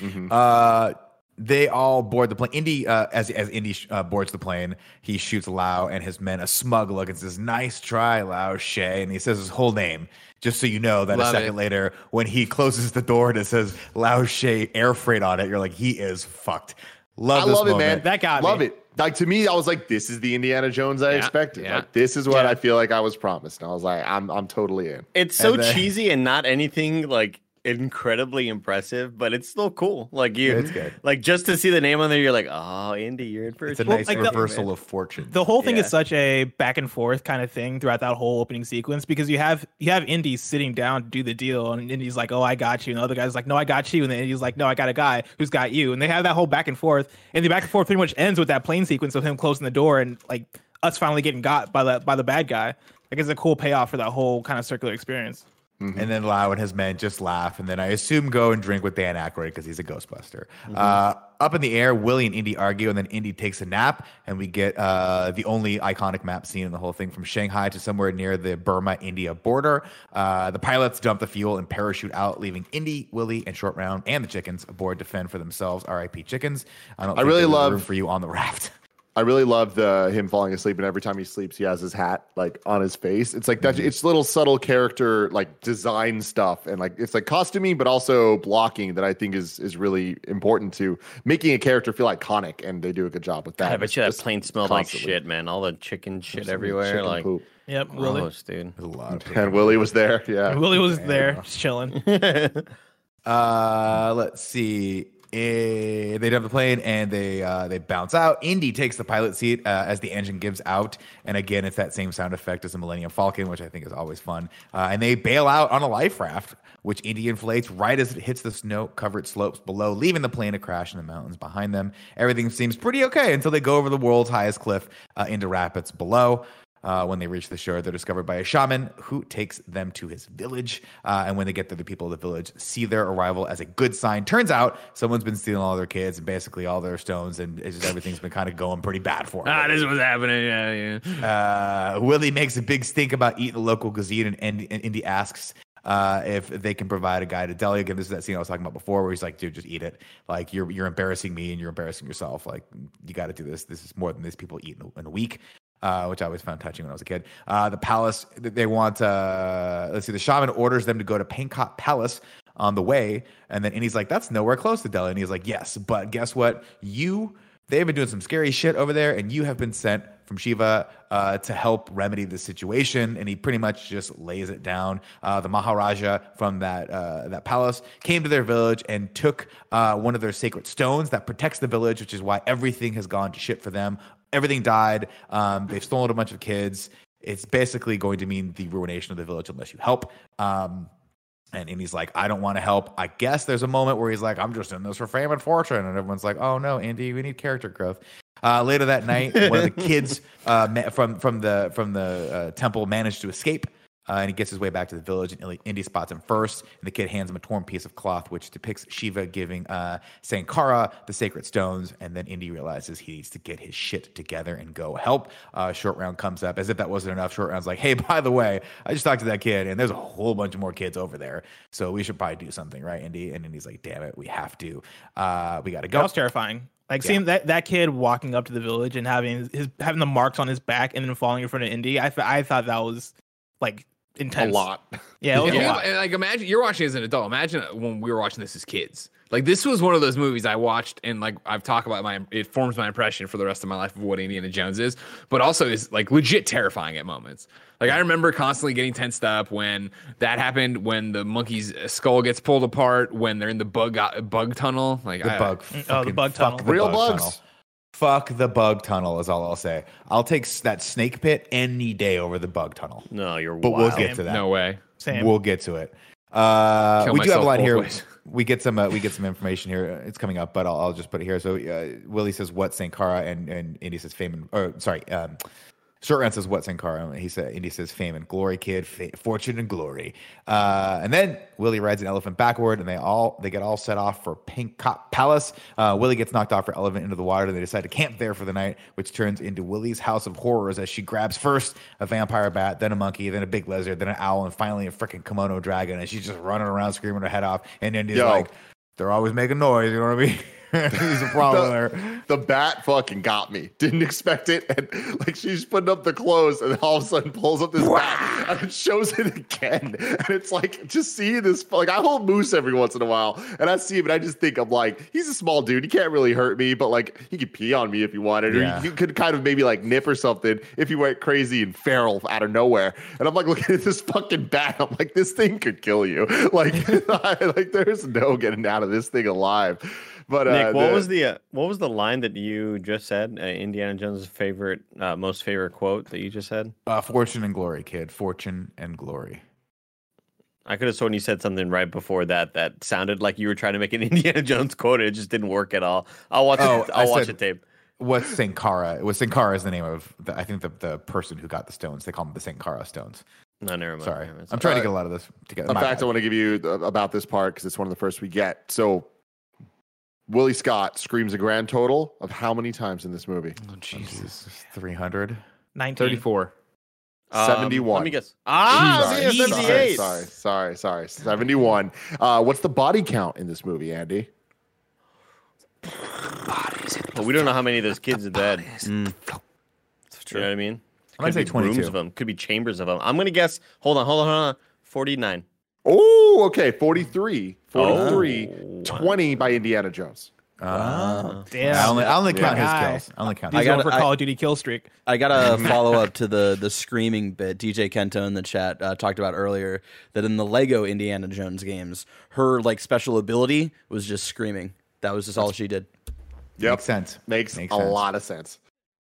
They all board the plane. Indy, as Indy boards the plane, he shoots Lau and his men a smug look and says, "Nice try, Lao She," and he says his whole name, just so you know that Love a second it. later, when he closes the door and it says Lao She Air Freight on it, you're like, he is fucked. I Love this love it, moment. man. That got love me. it. Like, to me, I was like, this is the Indiana Jones I expected. yeah. Like, this is what Yeah. I feel like I was promised. And I was like, I'm totally in. It's so And then- cheesy and not anything like incredibly impressive, but it's still cool. Like It's good. like just to see the name on there, you're like, oh, Indy, you're in for It's a treat, nice like reversal of fortune. The whole thing Yeah. is such a back and forth kind of thing throughout that whole opening sequence because you have Indy sitting down to do the deal, and Indy's like, "Oh, I got you," and the other guy's like, "No, I got you," and then Indy's like, "No, I got a guy who's got you," and they have that whole back and forth, and the back and forth pretty much ends with that plane sequence of him closing the door and like us finally getting got by the bad guy. Like it's a cool payoff for that whole kind of circular experience. And then Lau and his men just laugh, and then I assume go and drink with Dan Aykroyd because he's a Ghostbuster. Up in the air, Willie and Indy argue, and then Indy takes a nap, and we get the only iconic map scene in the whole thing from Shanghai to somewhere near the Burma-India border. The pilots dump the fuel and parachute out, leaving Indy, Willie, and Short Round and the chickens aboard to fend for themselves. R.I.P. chickens. I don't. Think really there's love- room for you on the raft. I really love him falling asleep, and every time he sleeps, he has his hat like on his face. It's like that. It's little subtle character like design stuff, and like it's like costuming, but also blocking that I think is really important to making a character feel iconic, and they do a good job with that. I bet you that Just plane smelled constantly. like shit, man. All the chicken shit Some everywhere. chicken Like, poop. Yep, Willie. gross, dude. There's a lot of And Willie was there. Yeah. Willie was there, just chilling. Let's see. They dump the plane and they bounce out. Indy takes the pilot seat as the engine gives out, and again, it's that same sound effect as the Millennium Falcon, which I think is always fun. And they bail out on a life raft, which Indy inflates right as it hits the snow-covered slopes below, leaving the plane to crash in the mountains behind them. Everything seems pretty okay until they go over the world's highest cliff into rapids below. When they reach the shore, they're discovered by a shaman who takes them to his village. And when they get there, the people of the village see their arrival as a good sign. Turns out someone's been stealing all their kids and basically all their stones, and it's just everything's been kind of going pretty bad for them. This is what's happening. Yeah. Willie makes a big stink about eating the local cuisine, and Indy asks if they can provide a guide to Delhi. Again, this is that scene I was talking about before where he's like, dude, just eat it. Like, you're embarrassing me and you're embarrassing yourself. Like, you got to do this. This is more than these people eat in a week. Which I always found touching when I was a kid. The palace, they want, let's see, the shaman orders them to go to Pankot Palace on the way. And then Indy's like, that's nowhere close to Delhi. And he's like, yes, but guess what? They've been doing some scary shit over there, and you have been sent from Shiva to help remedy the situation. And he pretty much just lays it down. The Maharaja from that palace came to their village and took one of their sacred stones that protects the village, which is why everything has gone to shit for them. Everything died. They've stolen a bunch of kids. It's basically going to mean the ruination of the village unless you help. And Indy's like, I don't want to help. I guess there's a moment where he's like, I'm just in this for fame and fortune. And everyone's like, oh no, Indy, we need character growth. Later that night, one of the kids from the temple managed to escape. And he gets his way back to the village, and Indy spots him first. And the kid hands him a torn piece of cloth, which depicts Shiva giving Sankara the sacred stones. And then Indy realizes he needs to get his shit together and go help. Short Round comes up. As if that wasn't enough, Short Round's like, hey, by the way, I just talked to that kid, and there's a whole bunch of more kids over there. So we should probably do something, right, Indy? And Indy's like, damn it, we have to. We got to go. That was terrifying. Like seeing that kid walking up to the village and having the marks on his back and then falling in front of Indy. I thought that was like intense. A lot. Yeah, it was a Yeah, lot. and like imagine you're watching as an adult. Imagine when we were watching this as kids. Like this was one of those movies I watched and like I've talked about it forms my impression for the rest of my life of what Indiana Jones is, but also is like legit terrifying at moments. Like I remember constantly getting tensed up when that happened, when the monkey's skull gets pulled apart, when they're in the bug tunnel. Like The bug. the bug tunnel. Real bugs. Tunnel. Fuck the bug tunnel is all I'll say. I'll take that snake pit any day over the bug tunnel. No, you're But wild. we'll get to that. No way. Same. We'll get to it. Kill We do have a myself line both here. ways. We get some information here. It's coming up, but I'll just put it here. So Willie says what Sankara and Indy says fame and Short Round says what Sankara. Indy says fame and glory, kid, fortune and glory. And then Willie rides an elephant backward, and they get all set off for Pankot Palace. Willie gets knocked off her elephant into the water, and they decide to camp there for the night, which turns into Willie's house of horrors as she grabs first a vampire bat, then a monkey, then a big lizard, then an owl, and finally a freaking kimono dragon. And she's just running around screaming her head off. And Indy's like, they're always making noise, you know what I mean? There's a problem there. The bat fucking got me. Didn't expect it. And like she's putting up the clothes and all of a sudden pulls up this bat and it shows it again. And it's like, just see this. Like I hold Moose every once in a while and I see him and I just think I'm like, he's a small dude. He can't really hurt me, but like he could pee on me if he wanted. Or you could kind of maybe like nip or something if he went crazy and feral out of nowhere. And I'm like looking at this fucking bat. I'm like, this thing could kill you. Like, like there's no getting out of this thing alive. But Nick, what was the line that you just said? Indiana Jones' favorite, most favorite quote that you just said? Fortune and glory, kid. Fortune and glory. I could have sworn you said something right before that sounded like you were trying to make an Indiana Jones quote. And it just didn't work at all. I'll watch the tape. What's Sankara? Sankara is the name of I think the person who got the stones. They call them the Sankara stones. No, never mind. Sorry, I'm trying to get a lot of this together. A fact I want to give you about this part because it's one of the first we get. So Willie Scott screams a grand total of how many times in this movie? Oh, Jesus. 300? 34. 71. Let me guess. Sorry. 71. What's the body count in this movie, Andy? Well, we don't know how many of those kids are dead. You know what I mean? I'm going to say 22. Rooms of them. Could be chambers of them. I'm going to guess. Hold on. 49. Oh, okay. 43. 20 by Indiana Jones. Damn. I only count his guy. kills. I only count He's his going for Call of Duty kill streak. I got a follow up to the screaming bit. DJ Kento in the chat talked about earlier that in the Lego Indiana Jones games, her like special ability was just screaming. That was just all she did. Yep. Makes sense. Makes sense. lot of sense.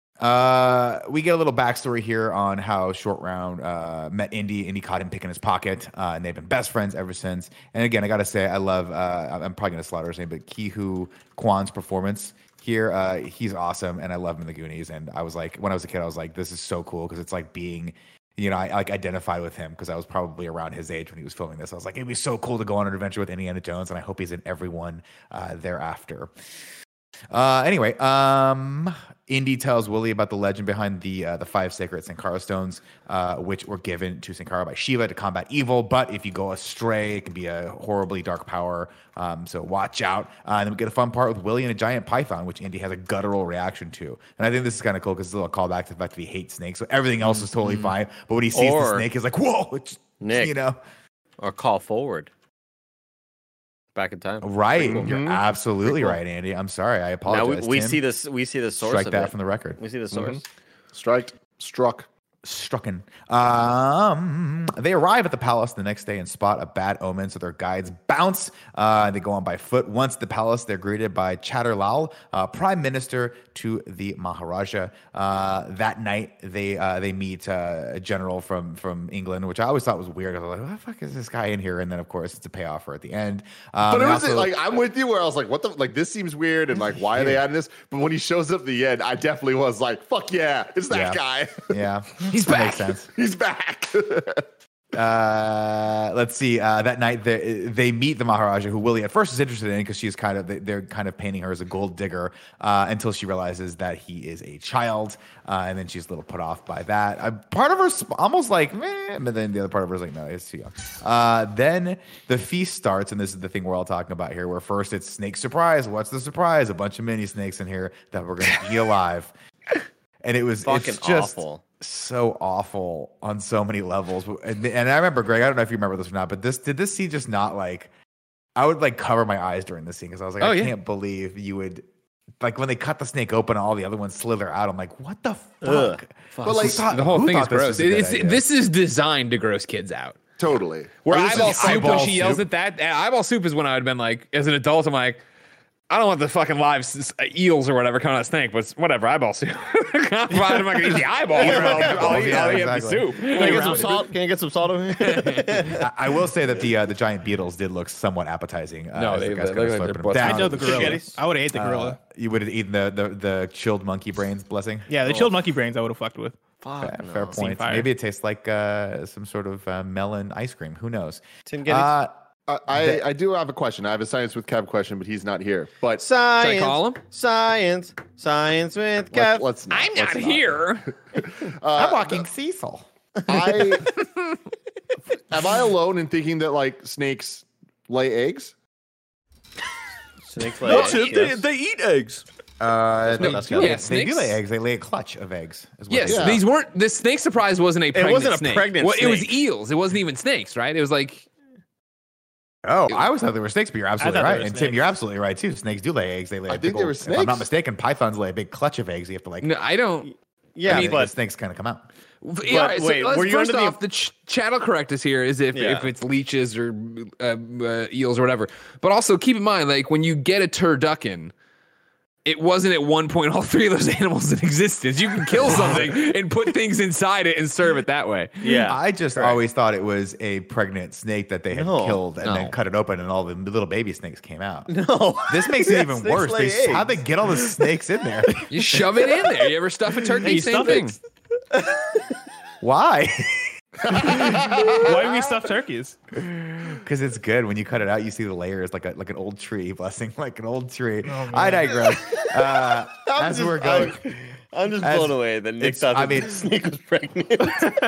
We get a little backstory here on how Short Round met Indy. Indy caught him picking his pocket, and they've been best friends ever since. And again, I got to say, I love, I'm probably going to slaughter his name, but Ke-Huy Quan's performance here, he's awesome, and I love him in the Goonies. And I was like, when I was a kid, I was like, this is so cool because it's like being, you know, I like identified with him because I was probably around his age when he was filming this. I was like, it'd be so cool to go on an adventure with Indiana Jones, and I hope he's in every one thereafter. Anyway, Indy tells Willie about the legend behind the 5 sacred Sankara stones, which were given to Sankara by Shiva to combat evil. But if you go astray, it can be a horribly dark power. So watch out. And then we get a fun part with Willie and a giant python, which Indy has a guttural reaction to. And I think this is kind of cool because it's a little callback to the fact that he hates snakes. So everything else is totally fine. But when he sees the snake, he's like, whoa, it's, Nick, you know. Or call forward. Back in time. Right. You're absolutely right, Andy. I'm sorry. I apologize. Now we see this. We see the source. Strike of that it. from the record. We see the source. Struck. Strucken. They arrive at the palace the next day and spot a bad omen, so their guides bounce. They go on by foot. Once at the palace, they're greeted by Chhatar Lal, prime minister to the Maharaja. That night, they meet a general from England, which I always thought was weird. I was like, what the fuck is this guy in here? And then, of course, it's a payoff for at the end. But it was like, I'm with you where I was like, what the, like, this seems weird. And like, why are they adding this? But when he shows up at the end, I definitely was like, fuck yeah, it's that guy. Yeah. He's back. Makes sense. He's back. Let's see. That night they meet the Maharaja, who Willie at first is interested in because she's they're kind of painting her as a gold digger until she realizes that he is a child, and then she's a little put off by that. Part of her's almost like, meh, but then the other part of her's like, no, it's too young. Then the feast starts, and this is the thing we're all talking about here. Where first it's snake surprise. What's the surprise? A bunch of mini snakes in here that we're gonna eat alive, and it's just awful. So awful on so many levels. And I remember, Greg, I don't know if you remember this or not, but did this scene just not like, I would like cover my eyes during this scene because I was like, I can't believe you would, like when they cut the snake open and all the other ones slither out, I'm like, what the fuck? But like the whole thing is gross. This is designed to gross kids out. Totally. Where eyeball soup, when she yells at that, eyeball soup is when I would have been like, as an adult, I'm like, I don't want the fucking live eels or whatever coming out of snake, but whatever, eyeball soup. I'm not going to eat the eyeball. I'll eat the soup. Can I get some salt? Can I get some salt over here? I will say that the giant beetles did look somewhat appetizing. No, they look like they're I know the gorilla. I would have ate the gorilla. You would have eaten the chilled monkey brains, blessing? Yeah, the chilled monkey brains I would have fucked with. Fair point. Maybe it tastes like some sort of melon ice cream. Who knows? Tim Geddes. I do have a question. I have a Science with Kev question, but he's not here. But Science, should I call him? Science with Kev. Let's not. I'm not here. I'm walking Cecil. Am I alone in thinking that like snakes lay eggs? Snakes lay eggs. Yes. They eat eggs. They do lay eggs. They lay a clutch of eggs. Is what Yes, they do. these weren't. The snake surprise wasn't a pregnant wasn't a snake. pregnant Well, it was snake. eels. It wasn't even snakes, right? It was like Oh, I always thought they were snakes, but you're absolutely thought they right. were And Tim, snakes. you're absolutely right too. Snakes do lay eggs. They lay. I think they were If I'm not snakes. mistaken, pythons lay a big clutch of eggs. You have to like. no, I don't. Yeah, the but snakes kind of come out. Yeah, all right, so wait, let's were you first under the- off, the chat will correct us here is if it's leeches or eels or whatever. But also keep in mind, like when you get a turducken, it wasn't at one point all three of those animals in existence. You can kill something and put things inside it and serve it that way. yeah, I just always thought it was a pregnant snake that they had No. killed and No. then cut it open, and all the little baby snakes came out. no. This makes it even Snakes worse. lay How'd they eggs. get all the snakes in there? You shove it in there. You ever stuff a turkey? you Same stuff thing. it. Why? Why do we stuff turkeys? Because it's good when you cut it out. You see the layers like an old tree, blessing like an old tree. I digress. As we're going, I'm just As- blown away that Nick it's- thought I the mean- snake was pregnant. dude.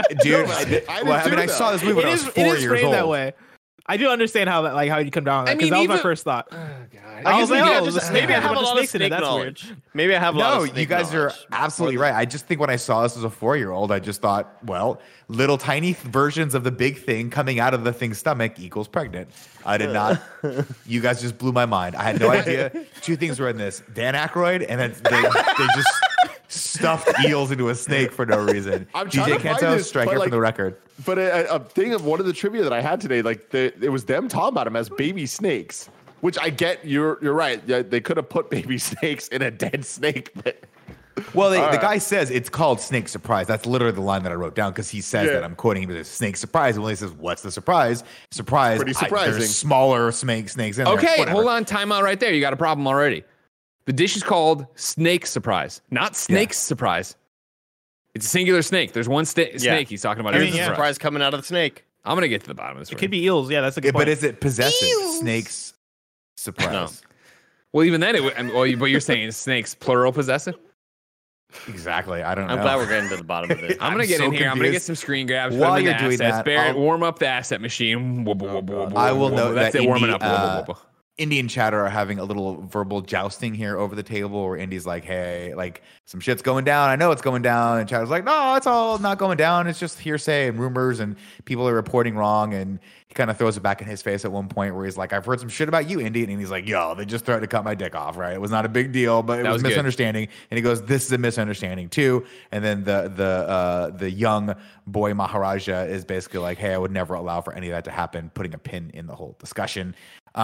I I saw this movie when I was 4 It is years framed old. that way. I do understand how how you come down on that I because mean, that was my even- first thought. I was guess like, maybe, oh, just, the maybe I snake have has a a bunch of lot of snakes in it, snake that's knowledge. Maybe I have a lot No, of snake you guys are knowledge. absolutely right. I just think when I saw this as a 4-year-old, I just thought, well, little tiny versions of the big thing coming out of the thing's stomach equals pregnant. I did not. You guys just blew my mind. I had no idea. Two things were in this: Dan Aykroyd, and then they just stuffed eels into a snake for no reason. I'm trying DJ to find Kento, this, striker but, from the record. But a thing of one of the trivia that I had today, like it was them talking about them as baby snakes, which I get. You're right. Yeah, they could have put baby snakes in a dead snake, but Well, the guy says it's called snake surprise. That's literally the line that I wrote down because he says that. I'm quoting him as snake surprise. And when he says, "What's the surprise?" Surprise. Pretty surprising. There's smaller snakes in there. Okay, Whatever. hold on. Time out right there. You got a problem already. The dish is called snake surprise, not snake's surprise. It's a singular snake. There's one snake he's talking about. Here's Here's the the surprise. surprise coming out of the snake. I'm gonna get to the bottom of this. It could be eels. Yeah, that's a good Yeah, point. but is it possessive? Snakes surprise. No. Well, even then, but you're saying snakes plural possessive. Exactly. I don't know. I'm glad we're getting to the bottom of this. I'm gonna get so in here. I'm gonna get confused. some screen grabs. While put them in you're the doing assets. that, Barrett, I'll- warm up the asset machine. I will note That's that it. Warming Indy, up. Whoa, whoa, whoa. Indy and Chatter are having a little verbal jousting here over the table where Indy's like, hey, like some shit's going down. I know it's going down. And Chatter's like, no, it's all not going down. It's just hearsay and rumors and people are reporting wrong. And he kind of throws it back in his face at one point where he's like, I've heard some shit about you, Indy. And he's like, yo, they just threatened to cut my dick off, right? It was not a big deal, but it That was a was good. misunderstanding. And he goes, this is a misunderstanding too. And then the young boy Maharaja is basically like, hey, I would never allow for any of that to happen, putting a pin in the whole discussion.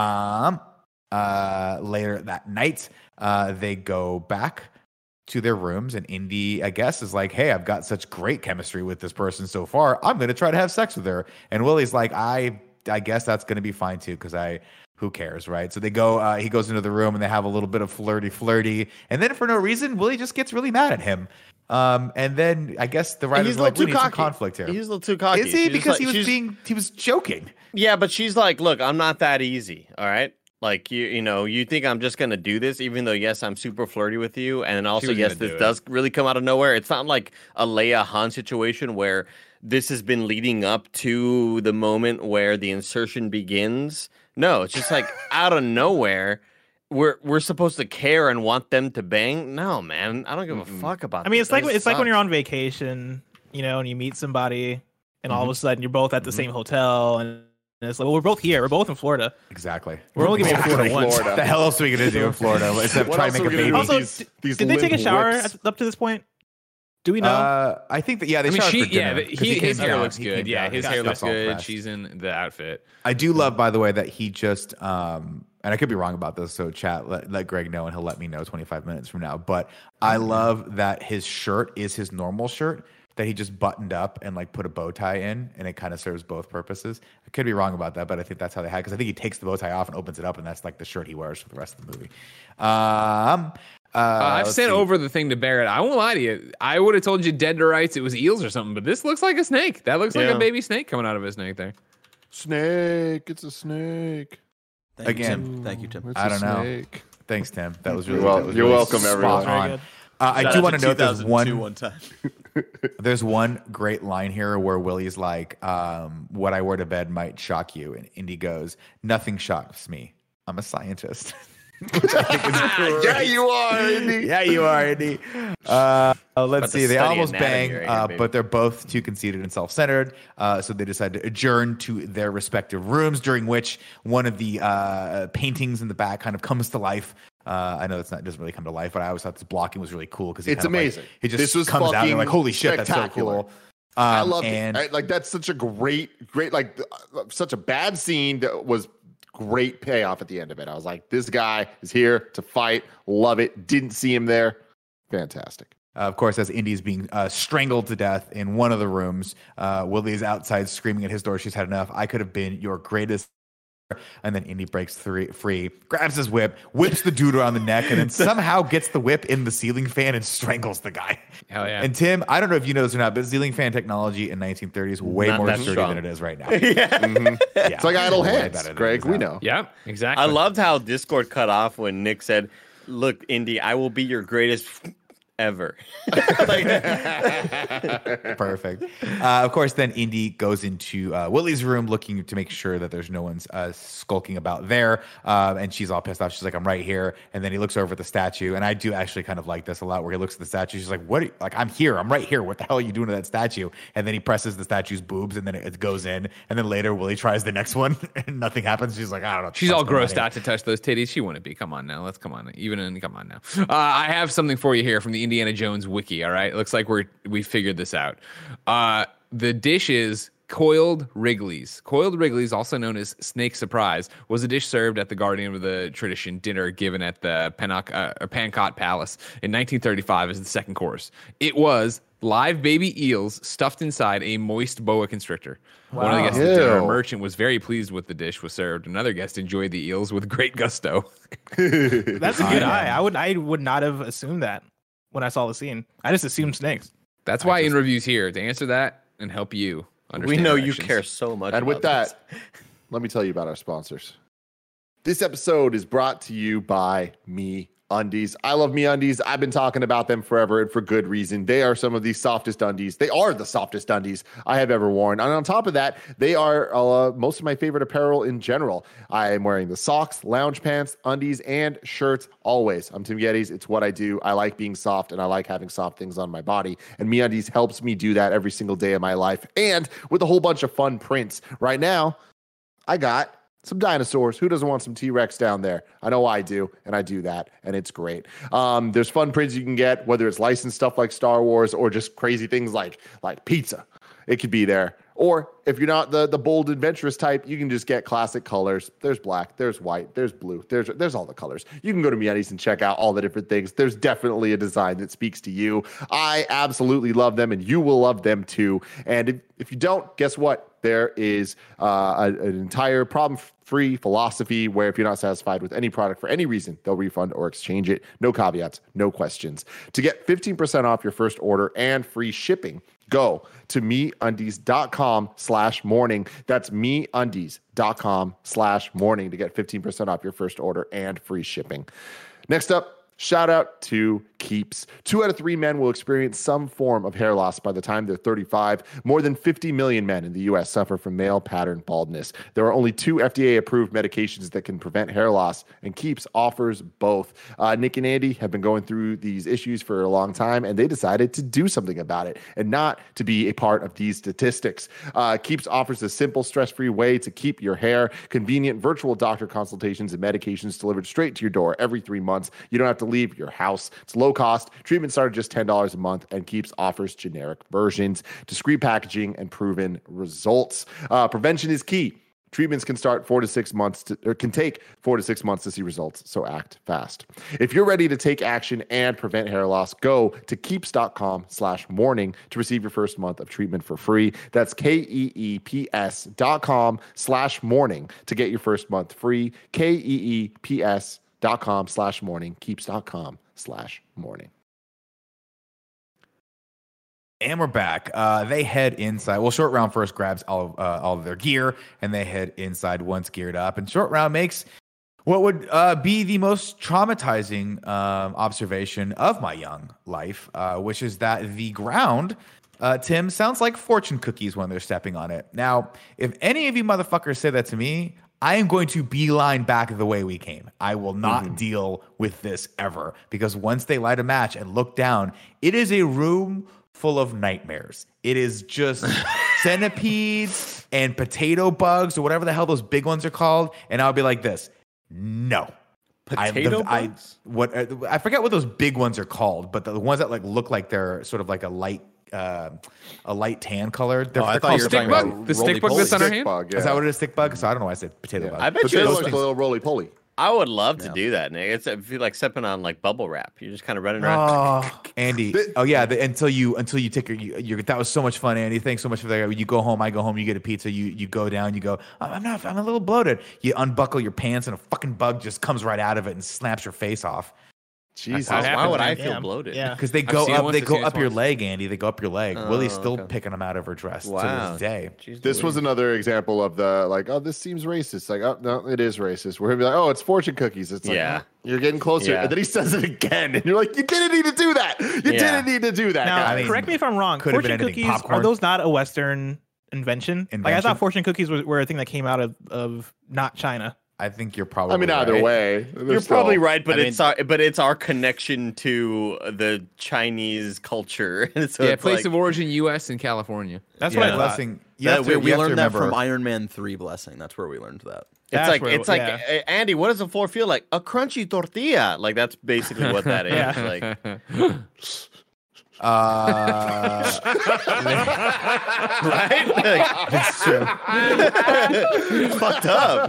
Later that night, they go back to their rooms, and Indy, I guess, is like, hey, I've got such great chemistry with this person so far. I'm going to try to have sex with her. And Willie's like, I guess that's going to be fine too, because who cares, right? So they go, he goes into the room and they have a little bit of flirty. And then for no reason, Willie just gets really mad at him. And then I guess the writers He's are a like, little we too need some cocky. conflict here. He's a little too cocky. Is he? She's Because like- he was joking. Yeah, but she's like, look, I'm not that easy. All right. Like you think I'm just gonna do this, even though yes, I'm super flirty with you, and also was yes, gonna this do it. does really come out of nowhere. It's not like a Leia Han situation where this has been leading up to the moment where the insertion begins. No, it's just like out of nowhere. We're supposed to care and want them to bang. No, man, I don't give a fuck about. I mean, this. it's like This when you're sucks. on vacation, and you meet somebody, and all of a sudden you're both at the same hotel, and it's like, well, we're both here. We're both in Florida. Exactly. We're only gonna be in Florida once. What the hell else are we gonna do in Florida except What try else to are make a we baby? gonna do? Also, These did they take a limp shower whips. up to this point? Do we know? I think that they I mean, showered she, for dinner, 'cause he his came hair down. looks He good. came Yeah, down. his His hair looks stuff's all good. fresh. She's in the outfit. I do love, by the way, that he just and I could be wrong about this, so chat, let Greg know and he'll let me know 25 minutes from now. But I love that his shirt is his normal shirt that he just buttoned up and like put a bow tie in, and it kind of serves both purposes. I could be wrong about that, but I think that's how they had, because I think he takes the bow tie off and opens it up, and that's like the shirt he wears for the rest of the movie. I've let's sent see. over the thing to Barrett. I won't lie to you. I would have told you dead to rights it was eels or something, but this looks like a snake. That looks like Yeah. a baby snake coming out of a snake there. Snake. It's a snake. Thank you, Again. Tim. Thank you, Tim. It's I a don't know. snake. Thanks, Tim. That was really You're wel- that was you're really welcome, spot everyone. Very on. good. I do want to note there's 2002 one time. There's one great line here where Willie's like, what I wear to bed might shock you. And Indy goes, nothing shocks me. I'm a scientist. Which I think is Yeah, you are, Indy. Yeah, you are, Indy. Let's see. They study almost anatomy bang, right here, baby. but they're both too conceited and self-centered. So they decide to adjourn to their respective rooms, during which one of the paintings in the back kind of comes to life. I know it doesn't really come to life, but I always thought this blocking was really cool because It's amazing. It just This was comes out and you're like, fucking holy shit, that's so spectacular. cool. I love and it. Like that's such a great, like such a bad scene that was great payoff at the end of it. I was like, this guy is here to fight. Love it. Didn't see him there. Fantastic. Of course, as Indy's being strangled to death in one of the rooms, Willie is outside screaming at his door. She's had enough. I could have been your greatest. And then Indy breaks free, grabs his whip, whips the dude around the neck, and then somehow gets the whip in the ceiling fan and strangles the guy. Hell yeah. And Tim, I don't know if you know this or not, but ceiling fan technology in 1930s way Not more that sturdy strong. than it is right now. It's like idle way hands, better than Greg. it is We now. know. Yeah, exactly. I loved how Discord cut off when Nick said, "Look, Indy, I will be your greatest ever." Perfect. Of course, then Indy goes into Willie's room looking to make sure that there's no one's skulking about there. And she's all pissed off. She's like, I'm right here. And then he looks over at the statue. And I do actually kind of like this a lot, where he looks at the statue. She's like, what? Like, I'm here. I'm right here. What the hell are you doing to that statue? And then he presses the statue's boobs, and then it goes in. And then later, Willie tries the next one, and nothing happens. She's like, I don't know. She's all grossed out to touch those titties. She wouldn't be. Come on now. Let's come on. Come on now. I have something for you here from the Indiana Jones wiki. All right. It looks like we figured this out. The dish is Coiled Wrigley's. Coiled Wrigley's, also known as Snake Surprise, was a dish served at the Guardian of the Tradition dinner given at the Pancot Palace in 1935 as the second course. It was live baby eels stuffed inside a moist boa constrictor. One of the guests at the dinner, a Ew. merchant, was very pleased with the dish was served. Another guest enjoyed the eels with great gusto. That's a good eye. I would not have assumed that when I saw the scene. I just assumed snakes. That's why In Review's here, to answer that and help you We understand know our you actions. care so much. And with about that, let me tell you about our sponsors. This episode is brought to you by Me Undies. I love Me Undies. I've been talking about them forever, and for good reason. They are some of the softest undies. They are the softest undies I have ever worn. And on top of that, they are most of my favorite apparel in general. I am wearing the socks, lounge pants, undies, and shirts always. I'm Tim Geddes. It's what I do. I like being soft, and I like having soft things on my body. And Me Undies helps me do that every single day of my life. And with a whole bunch of fun prints. Right now, I got some dinosaurs. Who doesn't want some T-Rex down there? I know I do, and I do that, and it's great. There's fun prints you can get, whether it's licensed stuff like Star Wars or just crazy things like pizza. It could be there. Or if you're not the bold, adventurous type, you can just get classic colors. There's black, there's white, there's blue, there's all the colors. You can go to MeUndies and check out all the different things. There's definitely a design that speaks to you. I absolutely love them, and you will love them too. And if you don't, guess what? There is an entire problem-free philosophy where if you're not satisfied with any product for any reason, they'll refund or exchange it. No caveats, no questions. To get 15% off your first order and free shipping, go to meundies.com/morning. That's meundies.com/morning to get 15% off your first order and free shipping. Next up, shout out to Keeps. 2 out of 3 men will experience some form of hair loss by the time they're 35. More than 50 million men in the U.S. suffer from male pattern baldness. There are only 2 FDA-approved medications that can prevent hair loss, and Keeps offers both. Nick and Andy have been going through these issues for a long time, and they decided to do something about it and not to be a part of these statistics. Keeps offers a simple, stress-free way to keep your hair, convenient virtual doctor consultations and medications delivered straight to your door every 3 months. You don't have to leave your house. It's low cost. Treatment started just $10 a month, and Keeps offers generic versions, discreet packaging, and proven results. Prevention is key. Treatments can start 4 to 6 months can take 4 to 6 months to see results, so act fast. If you're ready to take action and prevent hair loss, go to keeps.com/morning to receive your first month of treatment for free. That's KEEPS.com/morning to get your first month free. KEEPS.com/morning. Keeps.com/morning. And we're back. They head inside. Well, Short Round first grabs all of their gear, and they head inside once geared up. And Short Round makes what would be the most traumatizing observation of my young life, which is that the ground, Tim, sounds like fortune cookies when they're stepping on it. Now, if any of you motherfuckers say that to me, I am going to beeline back the way we came. I will not deal with this ever, because once they light a match and look down, it is a room full of nightmares. It is just centipedes and potato bugs or whatever the hell those big ones are called. And I'll be like this. No. Potato bugs? I forget what those big ones are called, but the ones that like look like they're sort of like a light tan color. I thought you were talking about the stick bug that's on our hand. Bug, Is that what it is? Stick bug? So I don't know why I said potato bug. I bet you Potato those looks like a things, little roly poly. I would love to do that, Nick. It's if you like stepping on like bubble wrap. You're just kind of running around. Oh, Andy. Oh yeah. Until you take your that was so much fun, Andy. Thanks so much for that. You go home, I go home. You get a pizza. You go down. You go. I'm a little bloated. You unbuckle your pants, and a fucking bug just comes right out of it and snaps your face off. Jesus. Why would I Yeah. feel bloated? Yeah. Because they I've go seen it up. once, They I've go seen it up your twice. leg, Andy. They go up your leg. Willie's still okay. picking them out of her dress to Wow. this day. Jeez This was Louise. another example of the like, oh, this seems racist. Like, oh no, it is racist. We're gonna be like, oh, it's fortune cookies. It's like, Yeah. oh, you're getting closer. Yeah. And then he says it again, and you're like, you didn't need to do that. You didn't need to do that. Now, guys. I mean, correct me if I'm wrong. could have been Fortune anything. cookies, Popcorn? are those not a Western invention? Like, I Invention? thought fortune cookies were a thing that came out of not China. I think you're probably. I mean, either right. way, You're probably right, but I it's our connection to the Chinese culture. So Yeah, it's place like, of origin, U.S. and California. That's Yeah, what I thought. blessing. You That, have to, we you have to learned that remember, from Iron Man 3 Blessing. That's where we learned that. it's like Andy, what does the floor feel like? A crunchy tortilla. Like that's basically what that is. Yeah. Like right? Like, It's true. fucked up.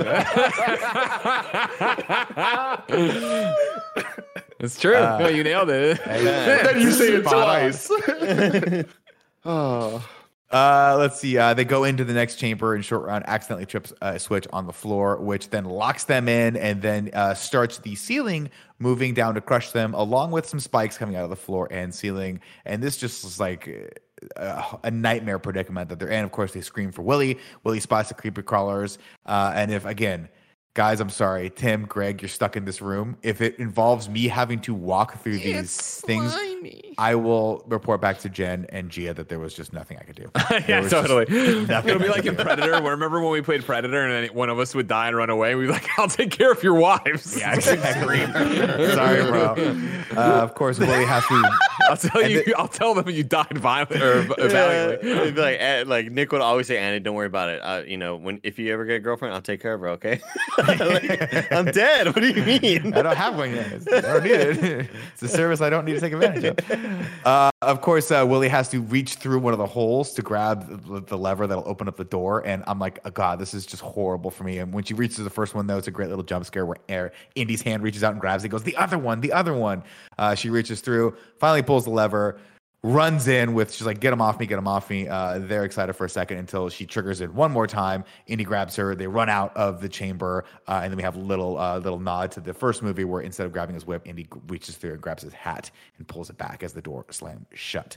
It's true. No, you nailed it. then you say it Spot on. twice. Oh. Let's see. They go into the next chamber and short round accidentally trips a switch on the floor, which then locks them in and then starts the ceiling moving down to crush them, along with some spikes coming out of the floor and ceiling. And this just is like a nightmare predicament that they're in. Of course, they scream for Willie. Willie spots the creeper crawlers. And if, again, guys, I'm sorry, Tim, Greg, you're stuck in this room. If it involves me having to walk through these things, I will report back to Jen and Gia that there was just nothing I could do. There Yeah, was just totally. nothing It'll be I like could in do. Predator. Remember when we played Predator and then one of us would die and run away? We'd be like, I'll take care of your wives. Yeah, exactly. Sorry, bro. Of course, Willie has to. I'll tell you. I'll tell them you died violently or valiantly. It'd be like Nick would always say, Andy, don't worry about it. If you ever get a girlfriend, I'll take care of her, okay? Like, I'm dead. What do you mean? I don't have one yet. I don't need it. It's a service I don't need to take advantage of. Of course, Willie has to reach through one of the holes to grab the lever that'll open up the door. And I'm like, oh, God, this is just horrible for me. And when she reaches the first one, though, it's a great little jump scare where Indy's hand reaches out and grabs it. Goes, the other one. She reaches through, finally pulls the lever, runs in with, she's like, get him off me. They're excited for a second until she triggers it one more time. Indy grabs her. They run out of the chamber. And then we have a little nod to the first movie where instead of grabbing his whip, Indy reaches through and grabs his hat and pulls it back as the door slams shut.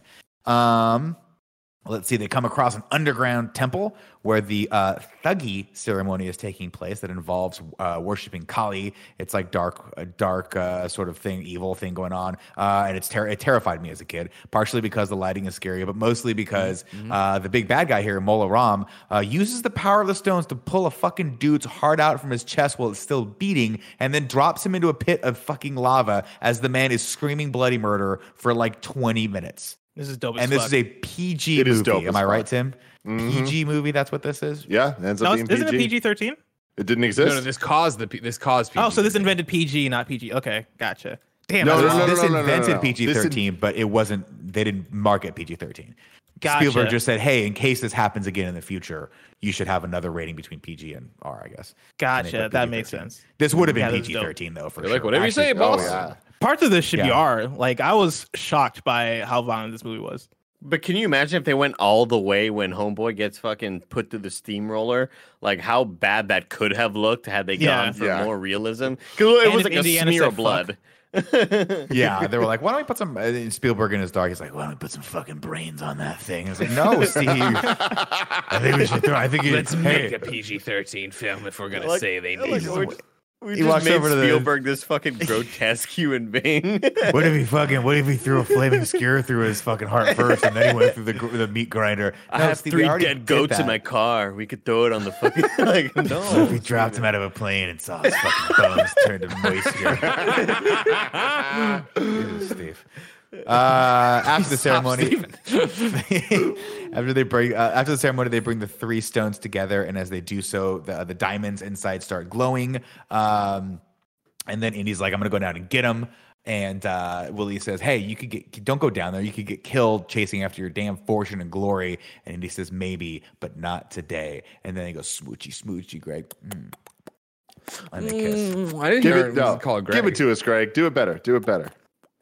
Let's see. They come across an underground temple where the Thuggee ceremony is taking place that involves worshiping Kali. It's like dark sort of thing, evil thing going on. And it terrified me as a kid, partially because the lighting is scary, but mostly because the big bad guy here, Mola Ram, uses the power of the stones to pull a fucking dude's heart out from his chest while it's still beating and then drops him into a pit of fucking lava as the man is screaming bloody murder for like 20 minutes. This is dope as And fuck. this is a PG It is dope movie. as Am I right, fuck. Tim? PG movie, that's what this is? Yeah, it ends up No, being isn't it PG. PG-13? It didn't exist. No, this caused PG. Oh, so this invented PG, not PG. Okay, gotcha. Damn. No, that's no, wild. This no, invented no. PG-13, but it wasn't, they didn't mark it PG-13. Gotcha. Spielberg just said, hey, in case this happens again in the future, you should have another rating between PG and R, I guess. And they Gotcha. put That PG-13. makes sense. This would have been Yeah, this is dope. PG-13, though, for You're sure. like, whatever you say, Actually, boss. Oh, yeah. Parts of this should be Yeah. R. Like, I was shocked by how violent this movie was. But can you imagine if they went all the way when Homeboy gets fucking put through the steamroller? Like how bad that could have looked had they Yeah. gone for Yeah. more realism? Because it And was if like a Indiana smear said of blood. Yeah, they were like, why don't we put some, Spielberg in his dog, he's like, why don't we put some fucking brains on that thing? I was like, no, Steve. I think we should throw, I think you, Let's hey, make a PG-13 film if we're gonna Like- say they like, need we're, We He just walks made over to the- Spielberg this fucking grotesque human being. What if he threw a flaming skewer through his fucking heart first, and then he went through the meat grinder? I No, have Steve, we 3 already dead did goats in that. my car. We could throw it on the fucking like What no. if we dropped him out of a plane and saw his fucking bones turn to moisture? Jesus, Steve. After the ceremony, after the ceremony, they bring the 3 stones together, and as they do so, the diamonds inside start glowing. And then Indy's like, "I'm gonna go down and get them." And Willie says, "Hey, don't go down there. You could get killed chasing after your damn fortune and glory." And Indy says, "Maybe, but not today." And then he goes, "Smoochy, smoochy, Greg." And they kiss. I didn't hear it call it Greg. Give it to us, Greg. Do it better. Do it better.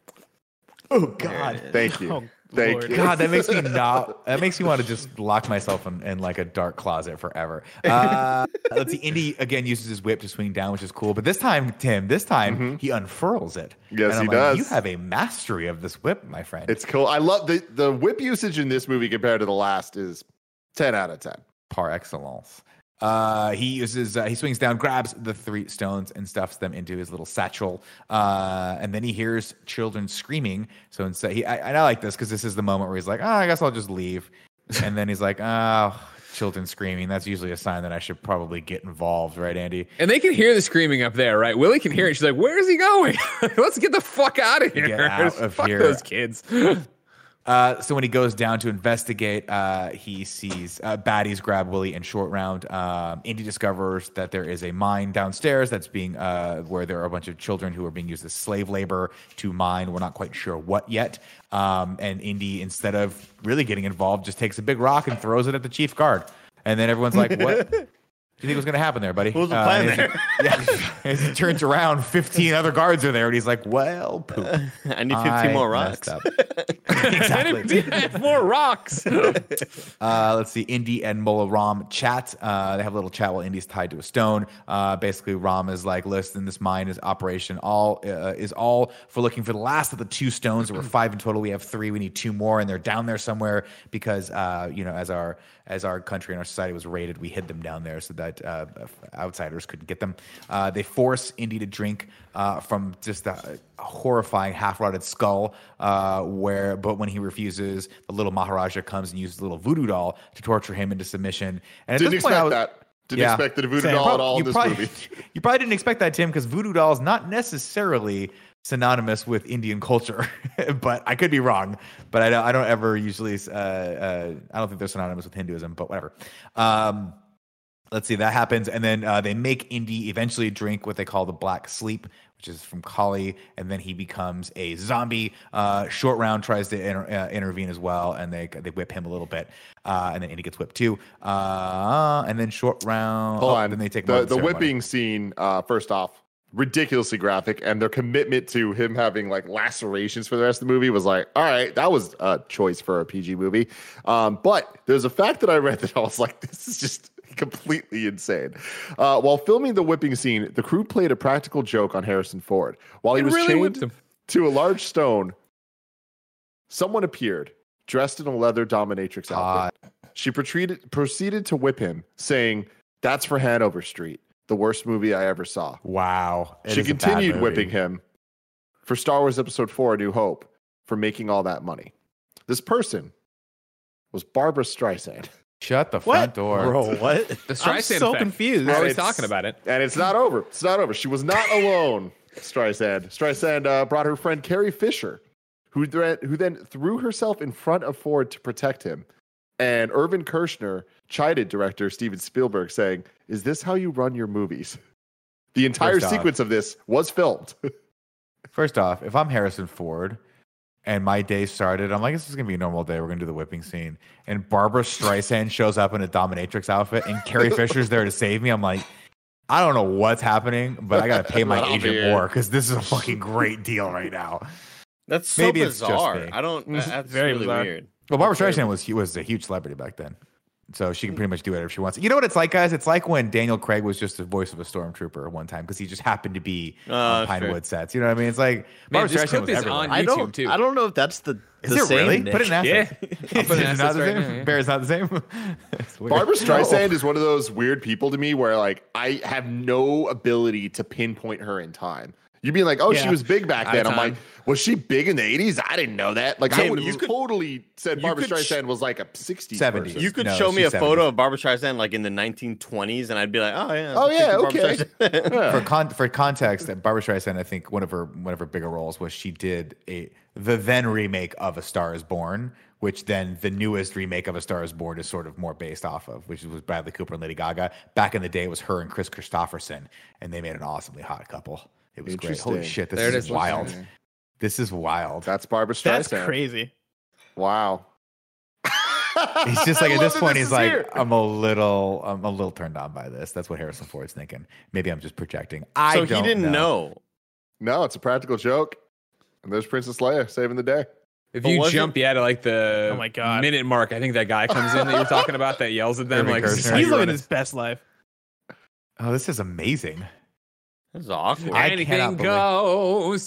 Oh God. Thank you. Oh, Thank Lord. you. God, that makes me want to just lock myself in like a dark closet forever. Let's see. Indy again uses his whip to swing down, which is cool. But this time, Tim, he unfurls it. Yes, and I'm he like, does. You have a mastery of this whip, my friend. It's cool. I love the whip usage in this movie compared to the last is 10 out of 10. par excellence. He swings down, grabs the 3 stones and stuffs them into his little satchel. And then he hears children screaming. So instead, I like this because this is the moment where he's like, I guess I'll just leave. And then he's like, children screaming. That's usually a sign that I should probably get involved, right, Andy? And they can hear the screaming up there, right? Willie can hear it. She's like, "Where is he going? Let's get the fuck out of here! Get out of Fuck here." those kids." So when he goes down to investigate, he sees baddies grab Willie and Short Round. Indy discovers that there is a mine downstairs that's being where there are a bunch of children who are being used as slave labor to mine. We're not quite sure what yet. And Indy, instead of really getting involved, just takes a big rock and throws it at the chief guard. And then everyone's like, "What do you think was going to happen there, buddy?" What was the plan and there? As he turns around, 15 other guards are there, and he's like, "Well, poop. I need 15 more rocks. messed up." Exactly. More rocks. Let's see. Indy and Mola Ram chat. They have a little chat while Indy's tied to a stone. Basically, Ram is like, "Listen, this mine is operation is all for looking for the last of the 2 stones. There were 5 in total. We have 3. We need 2 more, and they're down there somewhere because as our country and our society was raided, we hid them down there so that outsiders couldn't get them. They force Indy to drink from just a horrifying half-rotted skull, but when he refuses, the little Maharaja comes and uses a little voodoo doll to torture him into submission. And at Didn't this point, expect that. Didn't expect the voodoo Sam, doll at all in this probably, movie. You probably didn't expect that, Tim, because voodoo doll is not necessarily synonymous with Indian culture, but I could be wrong. But I don't ever usually. I don't think they're synonymous with Hinduism, but whatever. Let's see, that happens, and then they make Indy eventually drink what they call the Black Sleep, which is from Kali, and then he becomes a zombie. Short Round tries to intervene as well, and they whip him a little bit, and then Indy gets whipped too. And then Short Round. Hold on. Then they take the whipping scene. First off, ridiculously graphic, and their commitment to him having like lacerations for the rest of the movie was like, all right, that was a choice for a PG movie. But there's a fact that I read that I was like, this is just completely insane. While filming the whipping scene, the crew played a practical joke on Harrison Ford. While he was really whipped chained him to a large stone, someone appeared dressed in a leather dominatrix outfit. She proceeded to whip him, saying, "That's for Hanover Street, the worst movie I ever saw." Wow. She continued whipping him for Star Wars Episode 4, A New Hope, for making all that money. This person was Barbara Streisand. Shut the front door. Bro, what? The I'm Streisand so effect. confused. We're always It's- talking about it. And it's not over. It's not over. She was not alone, Streisand. Streisand brought her friend Carrie Fisher, who then threw herself in front of Ford to protect him. And Irvin Kershner chided director Steven Spielberg, saying, "Is this how you run your movies?" The entire First off- sequence of this was filmed. First off, if I'm Harrison Ford and my day started, I'm like, this is going to be a normal day. We're going to do the whipping scene. And Barbara Streisand shows up in a dominatrix outfit and Carrie Fisher's there to save me. I'm like, I don't know what's happening, but I got to pay my I'll be agent here. more because this is a fucking great deal right now. That's so Maybe it's just bizarre. me. I don't. That's very really bizarre. weird. Well, Barbara Streisand was a huge celebrity back then. So she can pretty much do whatever she wants. You know what it's like, guys? It's like when Daniel Craig was just the voice of a stormtrooper one time because he just happened to be on sure. Pinewood sets. You know what I mean? It's like Man, Barbara this Streisand clip was is everywhere. on I YouTube don't. too. I don't know if that's the Is The it really? same, Put it in Yeah. assets. I'll put it in It's not assets the right same. now, yeah. Bear's not the same. That's weird. Barbara Streisand is one of those weird people to me where like I have no ability to pinpoint her in time. You'd be like, oh, she Yeah. was big back Out then. of I'm like, time. was she big in the 80s? I didn't know that. Like, I Tim, would you have could- totally said you Barbara could Streisand was like a 60s 70s. person. You could No, show me a she's photo 70s. of Barbara Streisand like in the 1920s, and I'd be like, oh yeah. Oh, that's a yeah, picture of Barbra okay. Streisand. For context, that Barbara Streisand, I think one of her bigger roles was she did the then remake of A Star Is Born, which then the newest remake of A Star Is Born is sort of more based off of, which was Bradley Cooper and Lady Gaga. Back in the day, it was her and Chris Christopherson, and they made an awesomely hot couple. It was great. Holy Interesting. shit, There it this is. is wild. This is wild. That's Barbara Streisand. That's crazy. Wow. He's just like I at love this that point, this he's is like, here. I'm a little turned on by this. That's what Harrison Ford's thinking. Maybe I'm just projecting. I So he don't didn't know. No, it's a practical joke. And there's Princess Leia saving the day. If But you was jump, to like the Oh my God. minute mark, I think that guy comes in that you're talking about that yells at them Irving like, Kershner. "This is how He's you living run his it." best life. Oh, this is amazing. This is awkward. I Anything cannot goes.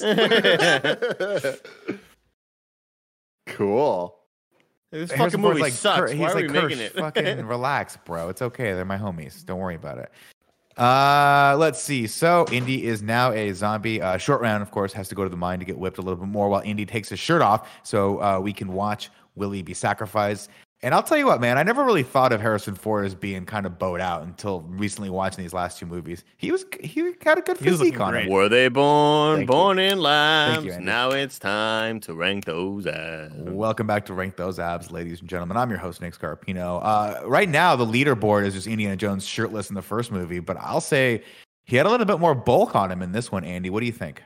Cool. This Harrison fucking Ford's movie sucks. He's Why are like, we making Kirsch, it? fucking relax, bro. It's okay. They're my homies. Don't worry about it. Let's see. So Indy is now a zombie. Short Round, of course, has to go to the mine to get whipped a little bit more while Indy takes his shirt off so we can watch Willie be sacrificed. And I'll tell you what, man, I never really thought of Harrison Ford as being kind of bowed out until recently watching these last two movies. He got a good He was physique looking on great. him. Were they born Thank in you, labs? Andy. Now it's time to rank those abs. Welcome back to Rank Those Abs, ladies and gentlemen. I'm your host, Nick Scarpino. Right now, the leaderboard is just Indiana Jones shirtless in the first movie, but I'll say he had a little bit more bulk on him in this one, Andy. What do you think?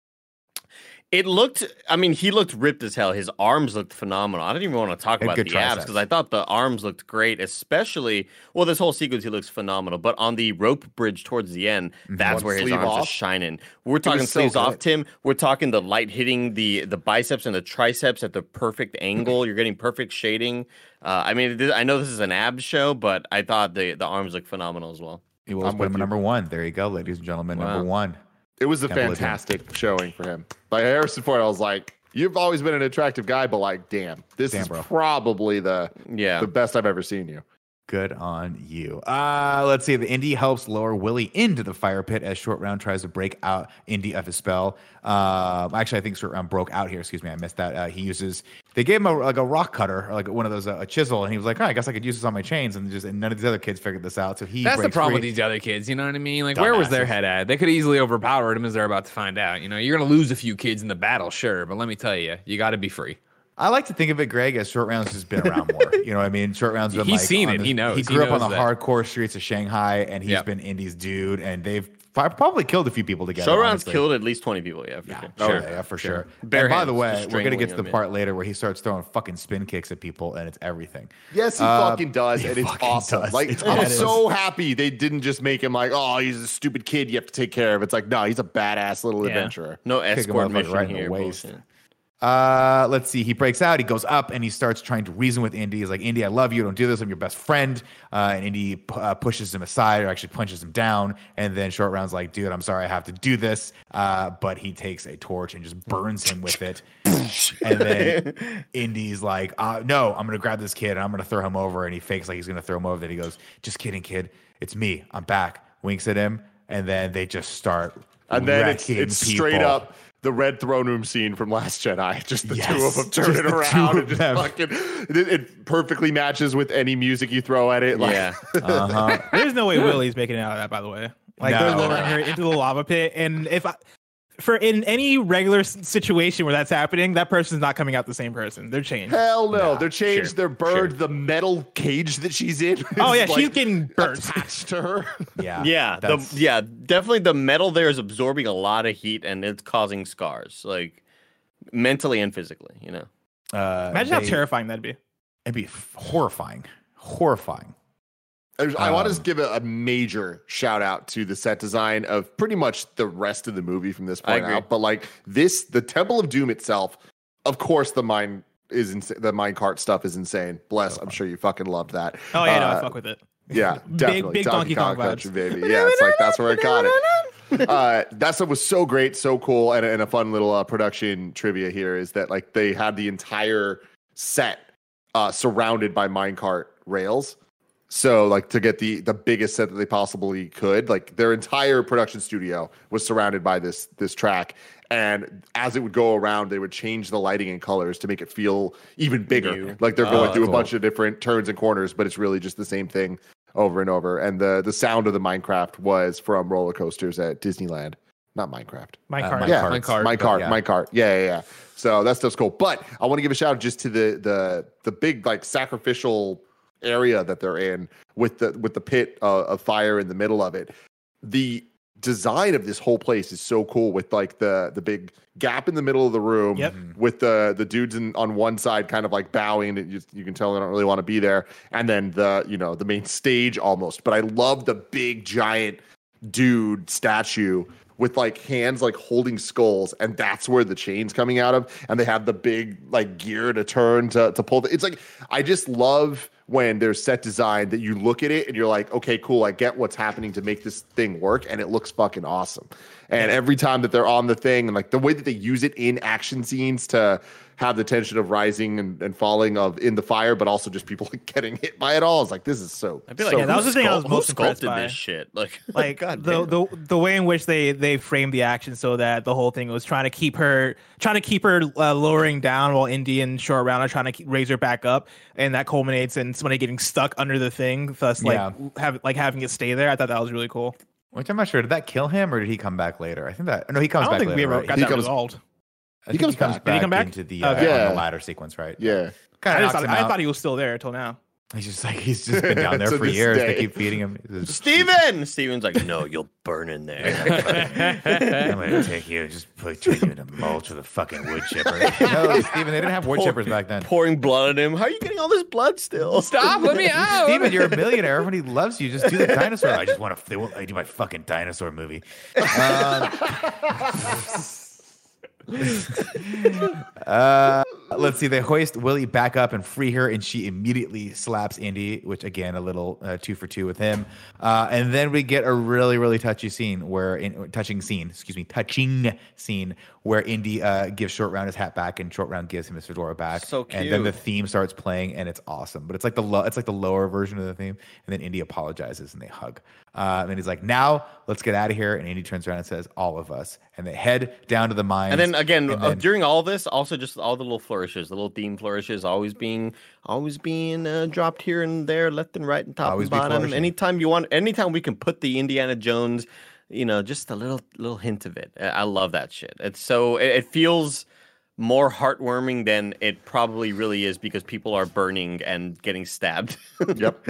It looked, I mean, he looked ripped as hell. His arms looked phenomenal. I don't even want to talk Had about good the abs triceps. because I thought the arms looked great, especially, well, this whole sequence, he looks phenomenal. But on the rope bridge towards the end, that's One where his sleeve arms are off? shining. We're talking was so sleeves off, good. Tim. We're talking the light hitting the biceps and the triceps at the perfect angle. You're getting perfect shading. I mean, I know this is an abs show, but I thought the arms looked phenomenal as well. He will I'm put him with at you. number one. There you go, ladies and gentlemen. Wow. Number one. It was a Can't believe it. fantastic showing for him. Like Harrison Ford, I was like, you've always been an attractive guy, but like, damn, this is bro. probably the Yeah. best I've ever seen you. Good on you. Let's see. The Indy helps lower Willie into the fire pit as Short Round tries to break out Indy of his spell. Actually, I think Short Round broke out here. Excuse me, I missed that. They gave him a rock cutter, or like one of those a chisel, and he was like, "Oh, I guess I could use this on my chains." And none of these other kids figured this out. So That's the breaks problem free. with these other kids. You know what I mean? Like, where was their Dumbasses. head at? They could have easily overpowered him, as they're about to find out. You know, you're going to lose a few kids in the battle, sure, but let me tell you, you got to be free. I like to think of it, Greg, as Short Round's just been around more. You know what I mean? Short Round's been He's like seen on it. the- He knows. He He grew up on knows the that. hardcore streets of Shanghai, and he's Yep. been Indy's dude, and they've probably killed a few people together. Showrounds honestly. killed at least 20 people, yeah, for sure. Oh, Sure. yeah, for sure. Bare And by hands, the way, just we're gonna get to strangling the them, part later where he starts throwing fucking spin kicks at people, and it's everything. Yes, he fucking does, he and it's fucking awesome. does. Like, It's I'm badass. so happy they didn't just make him like, oh, he's a stupid kid you have to take care of. It's like, no, he's a badass little Yeah. adventurer. No Kick a escort motherfucker mission right in the here. waist. bullshit. Let's see. He breaks out. He goes up and he starts trying to reason with Indy. He's like, Indy, I love you. Don't do this. I'm your best friend. And Indy pushes him aside, or actually punches him down. And then Short Round's like, dude, I'm sorry I have to do this. But he takes a torch and just burns him with it. And then Indy's like, no, I'm going to grab this kid and I'm going to throw him over. And he fakes like he's going to throw him over. Then he goes, just kidding, kid. It's me. I'm back. Winks at him. And then they just start And then wrecking it's straight people. up the red throne room scene from Last Jedi. Just the two of Yes, them just turning the two around of and just them. fucking. It perfectly matches with any music you throw at it. Like, Yeah. Uh-huh. There's no way Willie's making it out of that, by the way. Like No. they're lowering her into the lava pit, and for in any regular situation where that's happening, that person's not coming out the same person. They're changed. hell no, Nah, they're changed. sure, They're burned. The metal cage that she's in. Oh is, yeah, like, she's getting burnt. attached to her. Yeah. Yeah, That's- definitely the metal there is absorbing a lot of heat and it's causing scars, like mentally and physically, you know. Imagine how terrifying that'd be. It'd be horrifying. Horrifying. I want to give a major shout out to the set design of pretty much the rest of the movie from this I point agree. out. But like the Temple of Doom itself, of course, the mine cart stuff is insane. Bless, I'm sure you fucking loved that. Oh yeah, no, I fuck with it. Yeah, definitely. big Donkey Kong vibes. Country, baby. Yeah, it's like that's where I got it. That stuff was so great, so cool, and a fun little production trivia here is that like they had the entire set surrounded by minecart rails. So like to get the biggest set that they possibly could, like their entire production studio was surrounded by this track. And as it would go around, they would change the lighting and colors to make it feel even bigger. Like they're going through a bunch of different turns and corners, but it's really just the same thing over and over. And the sound of the Minecraft was from roller coasters at Disneyland. Not Minecraft. Minecart. Yeah, Minecart. Yeah. So that stuff's cool. But I want to give a shout out just to the big like sacrificial area that they're in with the pit of fire in the middle of it. The design of this whole place is so cool with like the big gap in the middle of the room with the dudes on one side kind of like bowing, and you can tell they don't really want to be there, and then the main stage almost. But I love the big giant dude statue with like hands like holding skulls, and that's where the chain's coming out of, and they have the big like gear to turn to pull it's like I just love when there's set design that you look at it and you're like, okay, cool, I get what's happening to make this thing work, and it looks fucking awesome. And every time that they're on the thing, and like the way that they use it in action scenes to have the tension of rising and falling in the fire, but also just people getting hit by it all, is like, this is so. I feel like that was the thing I was most impressed sculpted by. This shit, like God the way in which they framed the action so that the whole thing was trying to keep her lowering down while Indy and Short Round are trying to raise her back up, and that culminates in somebody getting stuck under the thing, thus having it stay there. I thought that was really cool. Which I'm not sure. Did that kill him or did he come back later? I think that he comes I don't back think later. we ever right? got He that comes- resolved. He comes back. Did he come back? into the, yeah. on the ladder sequence, right? Yeah. Kind of I thought he was still there until now. He's just been down there To for this years. day. They keep feeding him. Steven's like, no, you'll burn in there. I'm gonna take you, turn you into mulch with a fucking wood chipper. No, Steven, they didn't have wood chippers back then. Pouring blood on him. How are you getting all this blood still? Stop! Let me out. Steven, you're a millionaire. Everybody loves you. Just do the dinosaur. I just want to. They won't let me do my fucking dinosaur movie. Let's see. They hoist Willie back up and free her, and she immediately slaps Indy, which again, a little 2 for 2 with him. And then we get a really, really touching scene where Indy gives Short Round his hat back, and Short Round gives him his fedora back. So cute. And then the theme starts playing, and it's awesome. But it's like the lower version of the theme. And then Indy apologizes, and they hug. And he's like, "Now let's get out of here." And Indy turns around and says, "All of us." And they head down to the mines. And then again, during all this, also just all the little flourishes, the little theme flourishes, always being dropped here and there, left and right, and top Always and be bottom. flourishing. Anytime we can put the Indiana Jones, just a little hint of it. I love that shit. It's so it feels more heartwarming than it probably really is because people are burning and getting stabbed. Yep.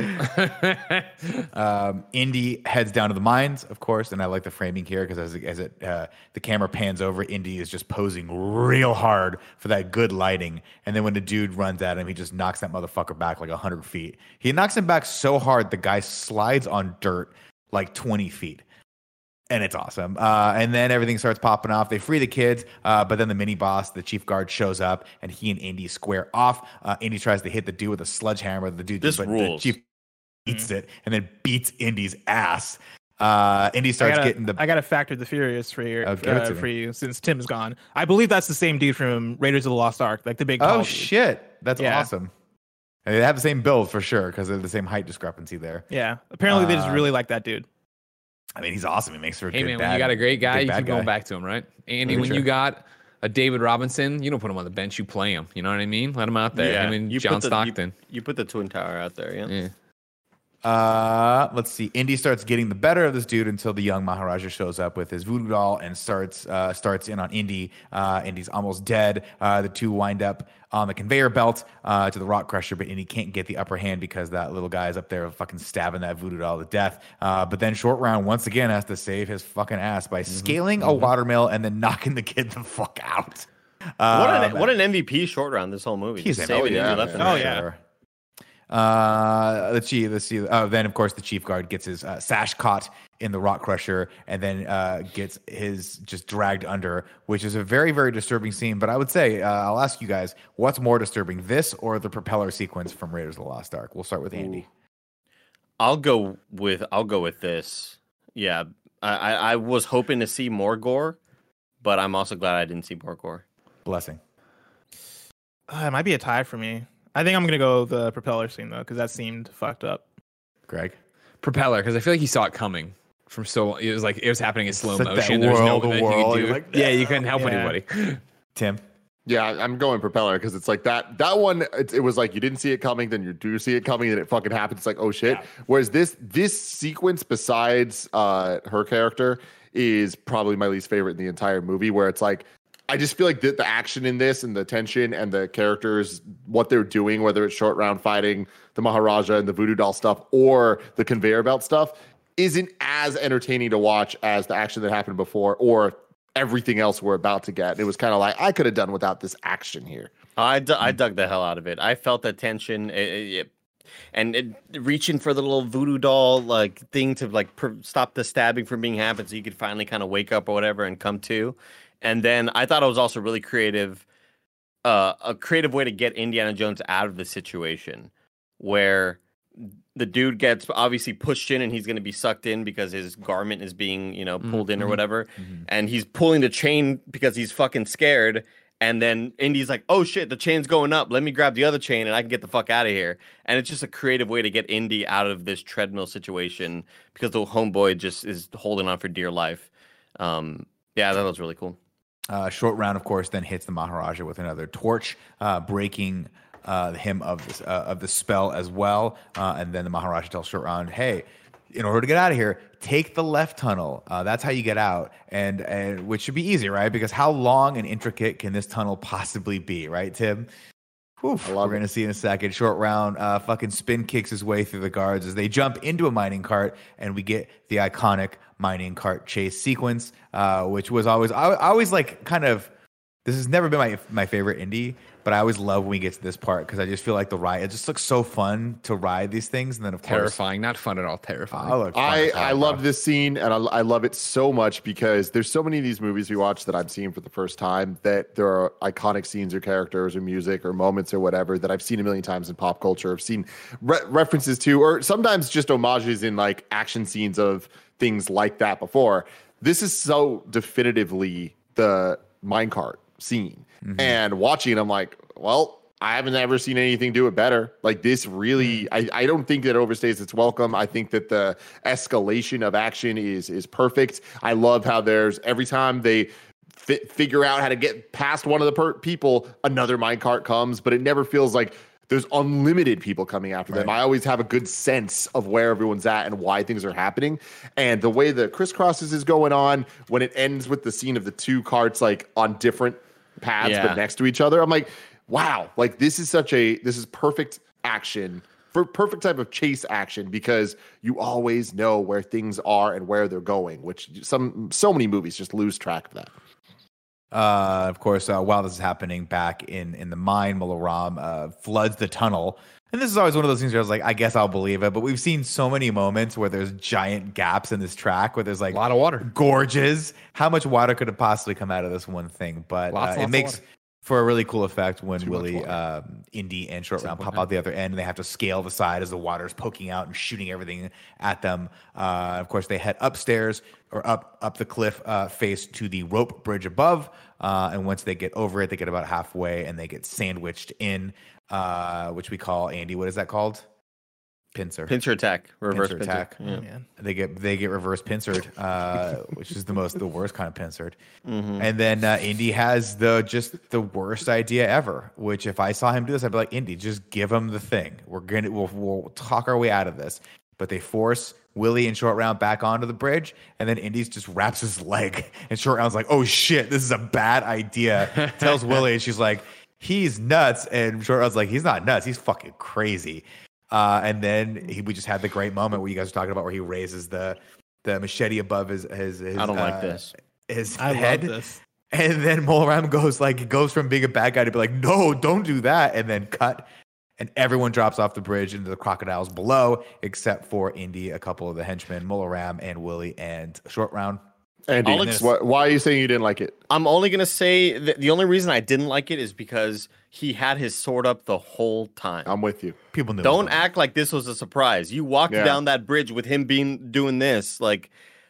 Indy heads down to the mines, of course, and I like the framing here because the camera pans over, Indy is just posing real hard for that good lighting, and then when the dude runs at him, he just knocks that motherfucker back like 100 feet. He knocks him back so hard the guy slides on dirt like 20 feet. And it's awesome. And then everything starts popping off. They free the kids, but then the mini boss, the chief guard, shows up, and he and Indy square off. Indy tries to hit the dude with a sledgehammer. The chief eats it and then beats Indy's ass. Indy starts getting the. I got to factor the Furious for give it to you since Tim's gone. I believe that's the same dude from Raiders of the Lost Ark, like the big. Oh tall shit! That's awesome. And they have the same build for sure because of the same height discrepancy there. Yeah, apparently they just really like that dude. I mean, he's awesome. He makes for a Hey good man, bad, when you got a great guy, big you bad keep guy. going back to him, right? Andy, Very when true. you got a David Robinson, you don't put him on the bench, you play him. You know what I mean? Let him out there. Yeah, Him and you John put the- Stockton. You put the Twin Tower out there, yeah. Yeah. Let's see. Indy starts getting the better of this dude until the young Maharaja shows up with his voodoo doll and starts in on Indy. Indy's almost dead. The two wind up on the conveyor belt to the rock crusher, but Indy can't get the upper hand because that little guy is up there fucking stabbing that voodoo doll to death. But then Short Round once again has to save his fucking ass by scaling a watermill and then knocking the kid the fuck out. What an MVP Short Round this whole movie. He's Just an saving MVP, it left and Oh, right. yeah. Sure. Let's see. Then of course the chief guard gets his sash caught in the rock crusher and then gets his just dragged under, which is a very, very disturbing scene. But I would say I'll ask you guys, what's more disturbing, this or the propeller sequence from Raiders of the Lost Ark? We'll start with Andy. I'll go with this. Yeah. I was hoping to see more gore, but I'm also glad I didn't see more gore. Blessing. It might be a tie for me. I think I'm gonna go the propeller scene though, because that seemed fucked up. Greg. Propeller, because I feel like he saw it coming from so. It was like it was happening in slow like that motion. There's no whirl way to you whirl, could you're do. like, Yeah, you couldn't help Yeah. anybody. Tim. Yeah, I'm going propeller because it's like that one. It was like you didn't see it coming, then you do see it coming, and it fucking happens. It's like, oh shit. Yeah. Whereas this sequence, besides her character, is probably my least favorite in the entire movie. Where it's like, I just feel like the action in this and the tension and the characters, what they're doing, whether it's short round fighting, the Maharaja and the voodoo doll stuff, or the conveyor belt stuff, isn't as entertaining to watch as the action that happened before, or everything else we're about to get. It was kind of like I could have done without this action here. I dug the hell out of it. I felt the tension and reaching for the little voodoo doll like thing to like stop the stabbing from being happened, so you could finally kind of wake up or whatever and come to. And then I thought it was also really creative, a creative way to get Indiana Jones out of the situation where the dude gets obviously pushed in and he's going to be sucked in because his garment is being, pulled in or whatever. And he's pulling the chain because he's fucking scared. And then Indy's like, oh shit, the chain's going up. Let me grab the other chain and I can get the fuck out of here. And it's just a creative way to get Indy out of this treadmill situation because the homeboy just is holding on for dear life. Yeah, I thought that was really cool. Short round, of course, then hits the Maharaja with another torch, breaking him of the spell as well. And then the Maharaja tells Short Round, hey, in order to get out of here, take the left tunnel. That's how you get out. And which should be easy, right? Because how long and intricate can this tunnel possibly be, right, Tim? We're going to see in a second. Short Round fucking spin kicks his way through the guards as they jump into a mining cart, and we get the iconic mining cart chase sequence, which was always, I always like kind of, this has never been my favorite Indy, but I always love when we get to this part because I just feel like the ride, it just looks so fun to ride these things. And then, of course, Terrifying, not fun at all. Terrifying. I love this scene, and I love it so much because there's so many of these movies we watch that I'm seeing for the first time that there are iconic scenes or characters or music or moments or whatever that I've seen a million times in pop culture. I've seen references to, or sometimes just homages in like action scenes of things like that before. This is so definitively the minecart scene. And watching it, I'm like, well, I haven't ever seen anything do it better. Like this really, I don't think that overstays its welcome. I think that the escalation of action is perfect. I love how there's every time they figure out how to get past one of the people, another minecart comes, but it never feels like there's unlimited people coming after them. I always have a good sense of where everyone's at and why things are happening. And the way the crisscrosses is going on, when it ends with the scene of the two carts like on different paths but next to each other, I'm like, wow, like this is perfect action, for perfect type of chase action, because you always know where things are and where they're going, which so many movies just lose track of that. Of course, while this is happening back in the mine, Mola Ram floods the tunnel. And this is always one of those things where I was like, I guess I'll believe it. But we've seen so many moments where there's giant gaps in this track where there's like a lot of water. Gorges. How much water could have possibly come out of this one thing? But it makes for a really cool effect when Willie, Indy, and Short Round pop out the other end, and they have to scale the side as the water's poking out and shooting everything at them. Of course, they head upstairs or up the cliff face to the rope bridge above. And once they get over it, they get about halfway and they get sandwiched in, which we call, Andy, what is that called? Pincer attack, reverse pincer attack. Yeah. They get reverse pincered, which is the worst kind of pincered. And then Indy has the worst idea ever. Which if I saw him do this, I'd be like, Indy, just give him the thing. We'll talk our way out of this. But they force Willie and Short Round back onto the bridge, and then Indy's just wraps his leg, and Short Round's like, oh shit, this is a bad idea. Tells Willie, and she's like, he's nuts, and Short Round's like, he's not nuts, he's fucking crazy. And then we just had the great moment where you guys were talking about where he raises the machete above his I don't like this. His I head. love this. And then Mola Ram goes from being a bad guy to be like, no, don't do that, and then cut. And everyone drops off the bridge into the crocodiles below, except for Indy, a couple of the henchmen, Mola Ram and Willie and Short Round. Andy, why are you saying you didn't like it? I'm only going to say that the only reason I didn't like it is because he had his sword up the whole time. I'm with you. People knew. Don't act like this was a surprise. You walked down that bridge with him doing this. Like,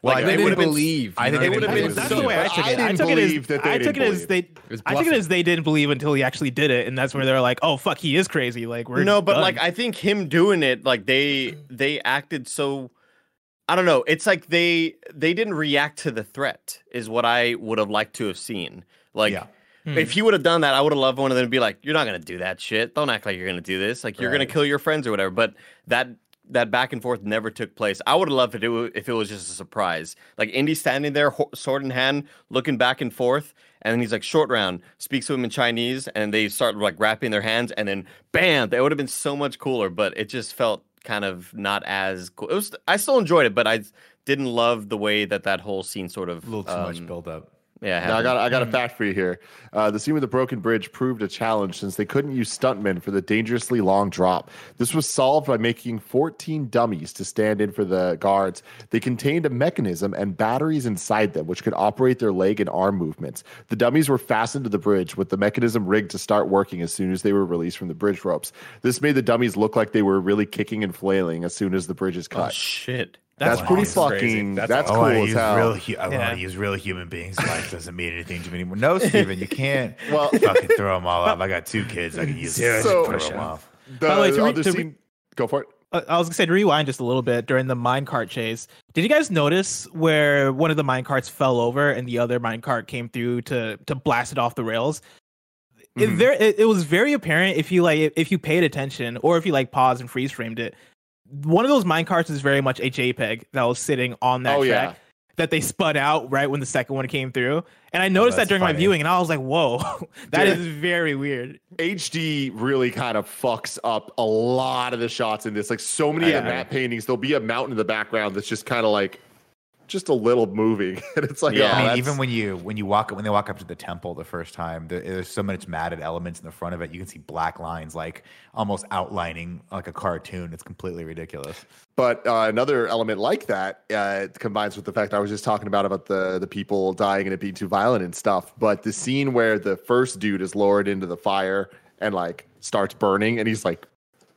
Well, Like, they didn't believe. I think it would have been That's so the way I I took it. didn't believe that they I took didn't it as they. was I took it bluffing. as they didn't believe until he actually did it, and that's where they're like, "Oh fuck, he is crazy." Like we're No, but done. like I think him doing it, like they acted so. I don't know. It's like they didn't react to the threat. Is what I would have liked to have seen. Like. Yeah. If he would have done that, I would have loved one of them to be like, "You're not gonna do that shit. Don't act like you're gonna do this. Like you're gonna kill your friends or whatever." But that back and forth never took place. I would have loved it if it was just a surprise. Like Indy standing there, sword in hand, looking back and forth, and then he's like, "Short round," speaks to him in Chinese, and they start like wrapping their hands, and then bam! That would have been so much cooler. But it just felt kind of not as cool. It was. I still enjoyed it, but I didn't love the way that whole scene sort of A little too much build up. Yeah, Now, I got a fact for you here. The scene with the broken bridge proved a challenge since they couldn't use stuntmen for the dangerously long drop. This was solved by making 14 dummies to stand in for the guards. They contained a mechanism and batteries inside them, which could operate their leg and arm movements. The dummies were fastened to the bridge with the mechanism rigged to start working as soon as they were released from the bridge ropes. This made the dummies look like they were really kicking and flailing as soon as the bridge is Oh cut. shit. That's pretty awesome. Crazy. fucking. That's That's I cool want to as use hell. I want to use real human beings. Life doesn't mean anything to me anymore. No, Steven, you can't Well- fucking throw them all off. I got 2 kids. I can use them. So- Throw them off. The By the way, to re- other to re- scene. Go for it. I was gonna say to rewind just a little bit during the minecart chase. Did you guys notice where one of the minecarts fell over and the other minecart came through to blast it off the rails? It was very apparent if you paid attention or if you like paused and freeze framed it. One of those minecarts is very much a JPEG that was sitting on that track that they spun out right when the second one came through. And I noticed that that's during my funny. viewing, and I was like, "Whoa, that is very weird." HD really kind of fucks up a lot of the shots in this. Like so many of the matte paintings, there'll be a mountain in the background that's just kind of like just a little moving, and it's like, Yeah. oh, I mean, that's- even when they walk up to the temple the first time, there's so much matted elements in the front of it. You can see black lines, like almost outlining like a cartoon. It's completely ridiculous. But another element like that combines with the fact I was just talking about the people dying and it being too violent and stuff. But the scene where the first dude is lowered into the fire and like starts burning, and he's like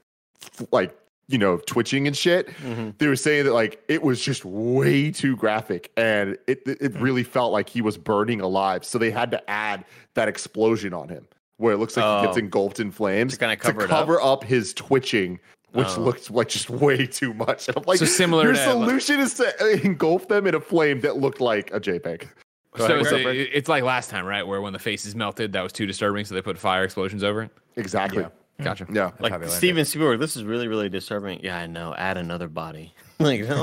twitching and shit. They were saying that like it was just way too graphic, and it really felt like he was burning alive. So they had to add that explosion on him, where it looks like he gets engulfed in flames To kinda cover it cover up his twitching, which looks like just way too much. And I'm like, So similar your to- solution is to engulf them in a flame that looked like a JPEG. Go So ahead, what's up, Rick? it's like last time, right? Where when the faces melted, that was too disturbing, so they put fire explosions over it. Exactly. Gotcha. Yeah. how they Like learned Steven Spielberg, this is really, really disturbing. Yeah, I know. Add another body. Like, no.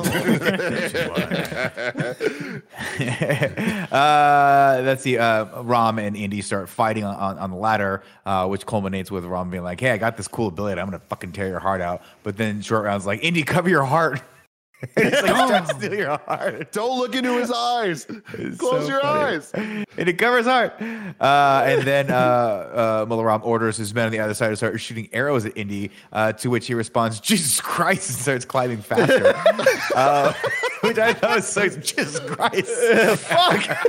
Let's see. Rom and Indy start fighting on the ladder, which culminates with Rom being like, "Hey, I got this cool ability. I'm gonna fucking tear your heart out." But then Short Round's like, "Indy, cover your heart." He's like, "Don't steal your heart." Don't look into his eyes. Close so your funny. eyes. And it covers heart. And then Mularam orders his men on the other side to start shooting arrows at Indy, to which he responds, "Jesus Christ," and starts climbing faster. Which I thought was so, Jesus Christ. Fuck.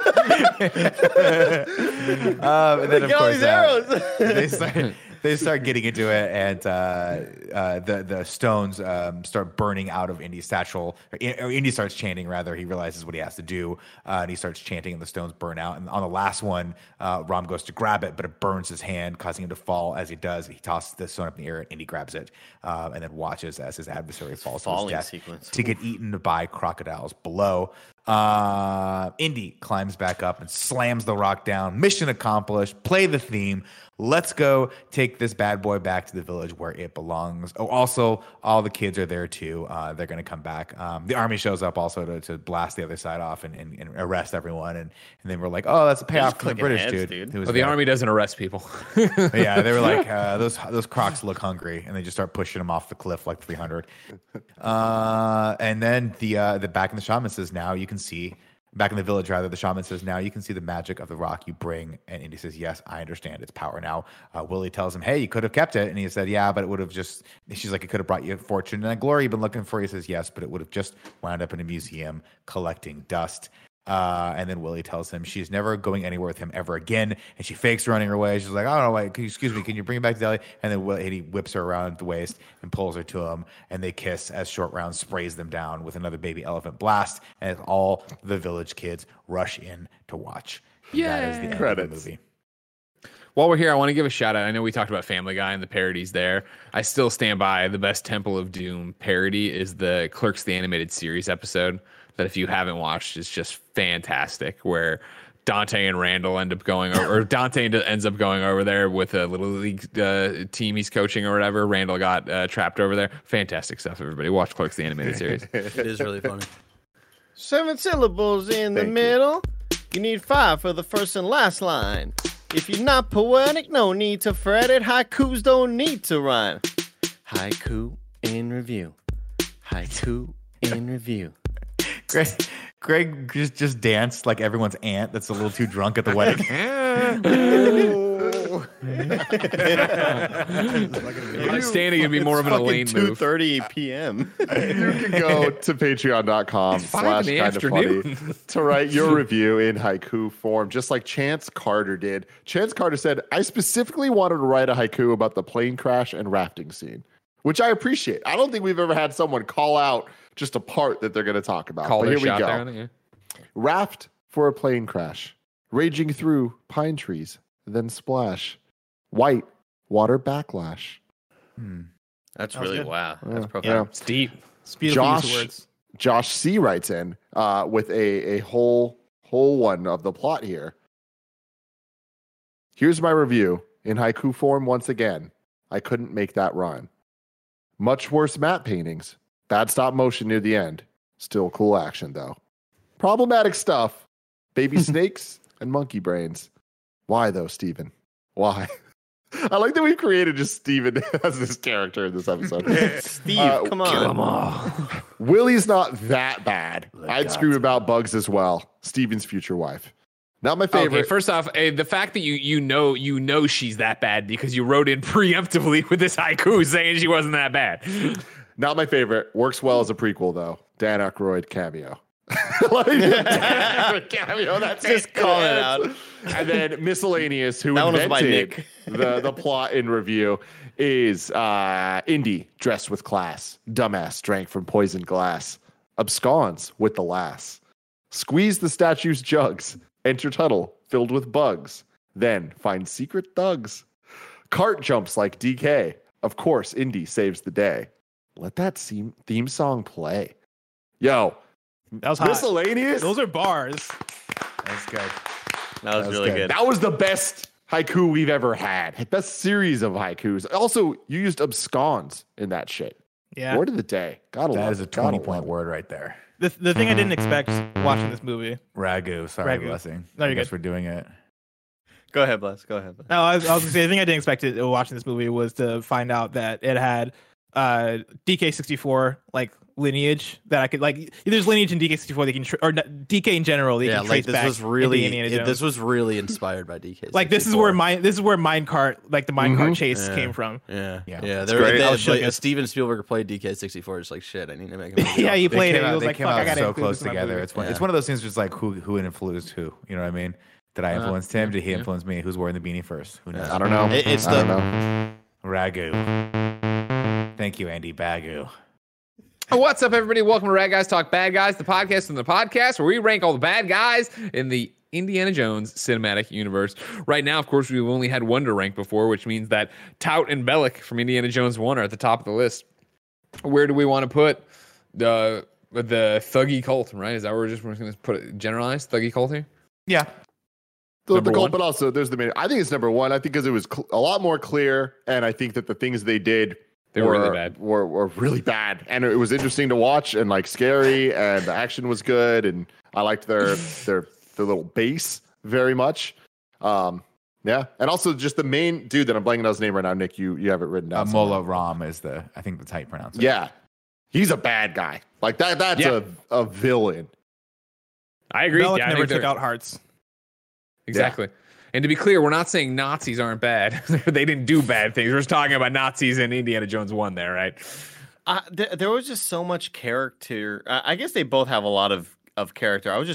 And then, of Get all course, these arrows. they start getting into it, and the stones start burning out of Indy's satchel. Or Indy starts chanting, rather. He realizes what he has to do, and he starts chanting, and the stones burn out. And on the last one, Rom goes to grab it, but it burns his hand, causing him to fall. As he does, he tosses the stone up in the air, and Indy grabs it, and then watches as his adversary falls to his Falling death sequence. to get eaten by crocodiles below. Indy climbs back up and slams the rock down. Mission accomplished. Play the theme. Let's go take this bad boy back to the village where it belongs. Oh, also, all the kids are there too. They're going to come back. The army shows up also to blast the other side off and arrest everyone. And then we're like, oh, that's a payoff from the clicking British heads, dude. dude. who was Well, the there. army doesn't arrest people. Yeah, they were like, those crocs look hungry, and they just start pushing them off the cliff like 300. And then the back in the shaman says, now you can see, back in the village rather, the shaman says, now you can see the magic of the rock you bring. And Indy says, yes, I understand its power now. Willie tells him, hey, you could have kept it. And he said, yeah, but it would have just, she's like, it could have brought you fortune and glory you've been looking for. He says, yes, but it would have just wound up in a museum collecting dust. And then Willie tells him she's never going anywhere with him ever again. And she fakes running her way. She's like, "Oh, no, wait, excuse me, can you bring me back to Delhi?" And then he whips her around the waist and pulls her to him. And they kiss as Short Round sprays them down with another baby elephant blast. And all the village kids rush in to watch. And that is the end of the movie. While we're here, I want to give a shout out. I know we talked about Family Guy and the parodies there. I still stand by the best Temple of Doom parody is the Clerks the Animated Series episode that if you haven't watched is just fantastic, where Dante and Randall end up going over, or Dante ends up going over there with a little league team he's coaching or whatever. Randall got trapped over there. Fantastic stuff, everybody. Watch Clerks the Animated Series. It is really funny. 7 syllables in the middle. You need 5 for the first and last line. If you're not poetic, no need to fret it. Haikus don't need to rhyme. Haiku in review. Haiku in review. Greg just danced like everyone's aunt that's a little too drunk at the wedding. Standing would be more of an Elaine move. 2:30 p.m. You can go to patreon.com/kindafunny to write your review in haiku form, just like Chance Carter did. Chance Carter said, "I specifically wanted to write a haiku about the plane crash and rafting scene," which I appreciate. I don't think we've ever had someone call out just a part that they're going to talk about. Call but their here we shot go. there, yeah. Raft for a plane crash, raging through pine trees, then splash. White water backlash. That's That was really good. wow. That's Yeah. profound. Yeah. It's deep. It's beautiful use of Josh- words. Josh C writes in with a whole one of the plot here. Here's my review in haiku form once again. I couldn't make that rhyme. Much worse matte paintings. Bad stop motion near the end. Still cool action though. Problematic stuff. Baby snakes and monkey brains. Why though, Steven? Why? I like that we created just Steven as this character in this episode. Steve, come Kill 'em on. all. Willie's not that bad. I'd scream about Bugs as well. Steven's future wife. Not my favorite. Okay, first off, the fact that you know she's that bad because you wrote in preemptively with this haiku saying she wasn't that bad. Not my favorite. Works well as a prequel though. Dan Aykroyd cameo. Like, cameo. That's Just call it out. And then miscellaneous, who That one was by invented Nick. the plot in review is Indy dressed with class. Dumbass drank from poisoned glass. Absconds with the lass. Squeeze the statue's jugs. Enter tunnel filled with bugs. Then find secret thugs. Cart jumps like DK. Of course, Indy saves the day. Let that theme song play. Yo, That was hot. miscellaneous. Those are bars. That's good. That was really good. That was the best haiku we've ever had. Best series of haikus. Also, you used absconds in that shit. Yeah. Word of the day. Gotta That love is a it. Gotta 20-point love it. word right there. The thing I didn't expect watching this movie. Ragu. Sorry, Ragu. Blessing. No, I you're guess good. we're doing it. Go ahead, Bless. Go ahead. Bless. No, I was gonna say the thing I didn't expect watching this movie was to find out that it had DK64 like lineage that I could like. There's lineage in DK64 that can or DK in general. That you Yeah, can like trace back this was really into Indiana Jones. this was really inspired by DK. like this is where minecart like the minecart chase Yeah. came from. yeah Yeah. yeah. It's great. I was shook. Steven Spielberg played DK64. Just like shit. I need to make a movie. Yeah, he played it. They He was like, came "Fuck, I out gotta so include close this in my together. movie." It's one. Yeah. It's one of those things. Just like who influenced who. You know what I mean? Did I influence him? Did he influence me? Who's wearing the beanie first? Who knows? I don't know. It's I the- don't know. Ragu. Thank you, Andy Bagu. What's up, everybody? Welcome to Rad Guys Talk Bad Guys, the podcast from the podcast where we rank all the bad guys in the Indiana Jones cinematic universe. Right now, of course, we've only had one to rank before, which means that Tout and Bellic from Indiana Jones 1 are at the top of the list. Where do we want to put the thuggy cult, right? Is that where we're going to put it generalized? Thuggy cult here? Yeah. The Number goal, one? but also there's the main. I think it's number one. I think because it was a lot more clear, and I think that the things they did They were really bad. Were really bad, and it was interesting to watch and like scary, and the action was good, and I liked their little base very much. Yeah, and also just the main dude that I'm blanking on his name right now. Nick, you have it written down. Mola Ram is I think that's how you pronounce it. Yeah, he's a bad guy. Like that. That's Yeah. a villain. I agree. Bellic Yeah, I never think took they're- out hearts. Exactly. And to be clear, we're not saying Nazis aren't bad. They didn't do bad things. We're just talking about Nazis in Indiana Jones 1 there, right? There was just so much character. I guess they both have a lot of character. I was just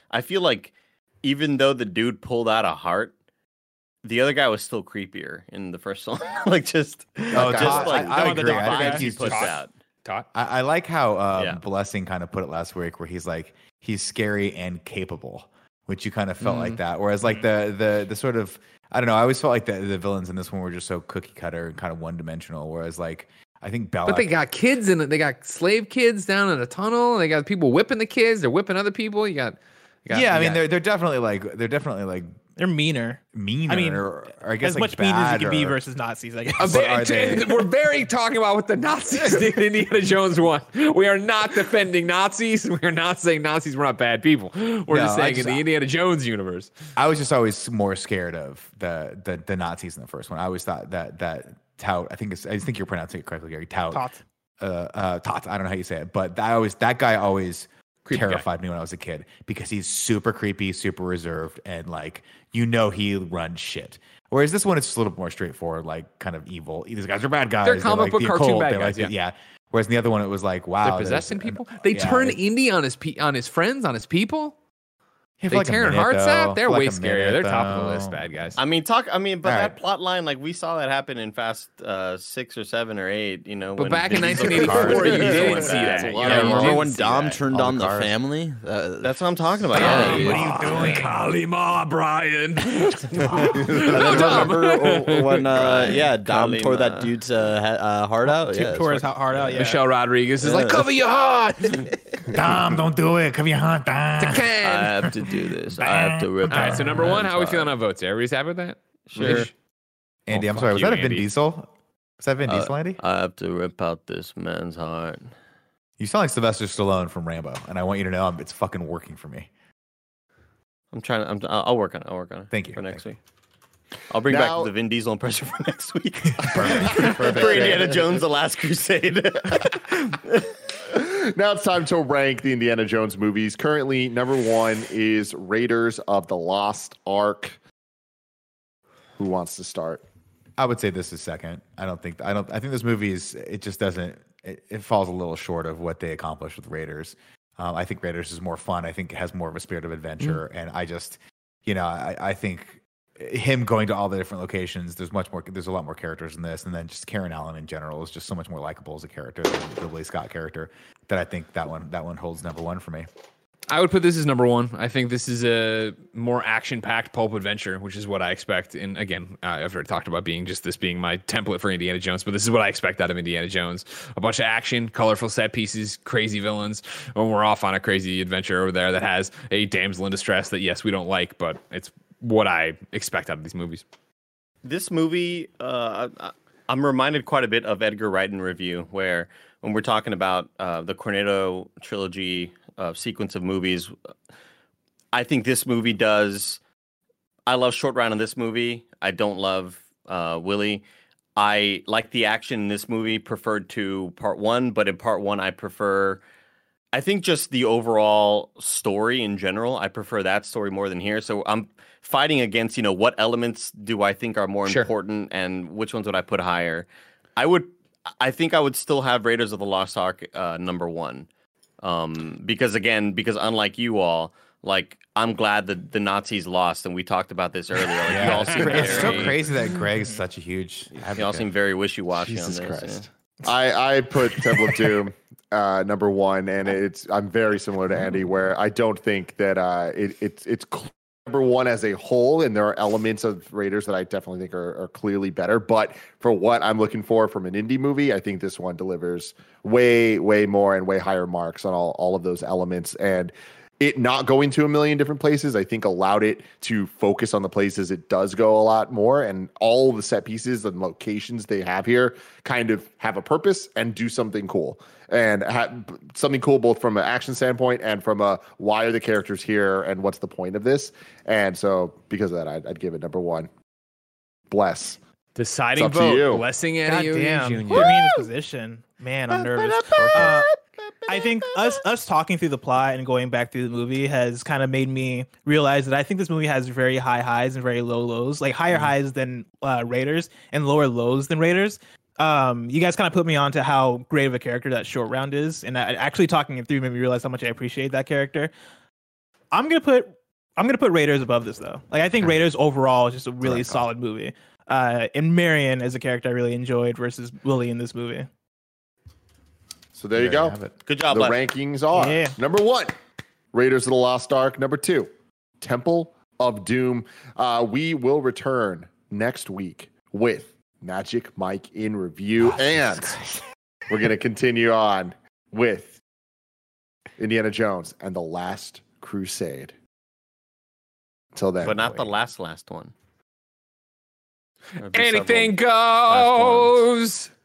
I feel like even though the dude pulled out a heart, the other guy was still creepier in the first one. Like just Todd, like I agree. I vibes think he he's puts just- out. Todd? I like how Yeah. Blessing kind of put it last week, where he's like he's scary and capable, which you kind of felt like that. Whereas like the sort of I don't know, I always felt like the villains in this one were just so cookie cutter and kind of one dimensional. Whereas like I think Belloc, But they got kids in it. They got slave kids down in a tunnel. They got people whipping the kids. They're whipping other people. You got I mean they're definitely like They're meaner. meaner. I mean, or I guess As like much mean as you can be bad or- versus Nazis, I guess. But are they- We're very talking about what the Nazis did in Indiana Jones 1. We are not defending Nazis. We are not saying Nazis were not bad people. We're just No, saying in the Indiana Jones universe. I was just always more scared of the Nazis in the first one. I always thought that Tout. I think you're pronouncing it correctly, Gary. Tout. Tot. Tot. I don't know how you say it, but that guy always Creepy guy. terrified me when I was a kid because he's super creepy, super reserved, and like he runs shit. Whereas this one, it's just a little more straightforward, like kind of evil. These guys are bad guys. They're comic like book the cartoon occult, bad they guys, like yeah. Whereas in the other one, it was like wow, They're possessing people. They turn Indy on his friends, on his people. Yeah, for They like a tearing minute, hearts though. out. They're For like way a scarier. minute, They're top of the though. list, bad guys. But All that right. plot line, like we saw that happen in Fast 6 or 7 or 8, you know. But when back in Vin Diesel 1984, cars you went didn't bad. see that. It's a You lot know, of- you Remember didn't when see Dom that. turned All on the the cars. family? That's what I'm talking about. Yeah, Yeah, what are you doing? Kalima, Brian. And then remember when Dom Kalima. tore that dude's heart out? Yeah, Tore his heart out. Yeah. Michelle Rodriguez is like, cover your heart. Dom, don't do it. Come here, Dom. I have to do this. I have to rip. All right, so number one, how are we feeling on votes? Everybody's happy with that? Sure. Rich? Andy, Oh, I'm sorry. Was fuck that you, a Vin Andy. Diesel? Was that Vin Diesel, Andy? I have to rip out this man's heart. You sound like Sylvester Stallone from Rambo, and I want you to know it's fucking working for me. I'll work on it. Thank you. For next Thank week. I'll bring Now- back the Vin Diesel impression for next week. Perfect. For Indiana Jones: The Last Crusade. Now it's time to rank the Indiana Jones movies. Currently, number one is Raiders of the Lost Ark. Who wants to start? I would say this is second. I think this movie it just doesn't. It falls a little short of what they accomplished with Raiders. I think Raiders is more fun. I think it has more of a spirit of adventure, and I just, I think him going to all the different locations. There's a lot more characters in this, and then just Karen Allen in general is just so much more likable as a character than the Ridley Scott character. That I think that one holds number one for me. I would put this as number one. I think this is a more action-packed pulp adventure, which is what I expect. And again, I've already talked about being my template for Indiana Jones, but this is what I expect out of Indiana Jones. A bunch of action, colorful set pieces, crazy villains, and we're off on a crazy adventure over there that has a damsel in distress that, yes, we don't like, but it's what I expect out of these movies. This movie, I'm reminded quite a bit of Edgar Wright in Review, where when we're talking about the Cornetto trilogy sequence of movies, I think this movie does. I love Short Round in this movie. I don't love Willie. I like the action in this movie preferred to part one, but in part one, I think just the overall story in general. I prefer that story more than here. So I'm fighting against, what elements do I think are more Sure. important and which ones would I put higher? I think I would still have Raiders of the Lost Ark number one. Because unlike you all, like I'm glad that the Nazis lost, and we talked about this earlier. Like, you all seem It's so very, crazy that Greg's such a huge you all advocate. seem very wishy-washy Jesus on this. Christ. I put Temple of Doom number one, and I'm very similar to Andy, where I don't think that it's number one as a whole, and there are elements of Raiders that I definitely think are clearly better. But for what I'm looking for from an indie movie, I think this one delivers way, way more and way higher marks on all of those elements. And it not going to a million different places, I think allowed it to focus on the places it does go a lot more. And all the set pieces and locations they have here kind of have a purpose and do something cool. And something cool both from an action standpoint and from a why are the characters here and what's the point of this. And so because of that, I'd give it number one. Bless. Deciding It's up to vote. you. Blessing God Eddie damn. Jr. Put me in this position. Man, I'm nervous. I think us talking through the plot and going back through the movie has kind of made me realize that I think this movie has very high highs and very low lows, like higher highs than Raiders and lower lows than Raiders. You guys kind of put me on to how great of a character that Short Round is, and actually talking it through made me realize how much I appreciate that character. I'm gonna put Raiders above this though. Like I think Raiders overall is just a really solid movie. And Marion as a character I really enjoyed versus Willie in this movie. So there you go. Good job, The bud. rankings are number 1, Raiders of the Lost Ark. Number 2, Temple of Doom. We will return next week with Magic Mike in review, and we're going to continue on with Indiana Jones and the Last Crusade. Until then, But not the last one. Anything goes.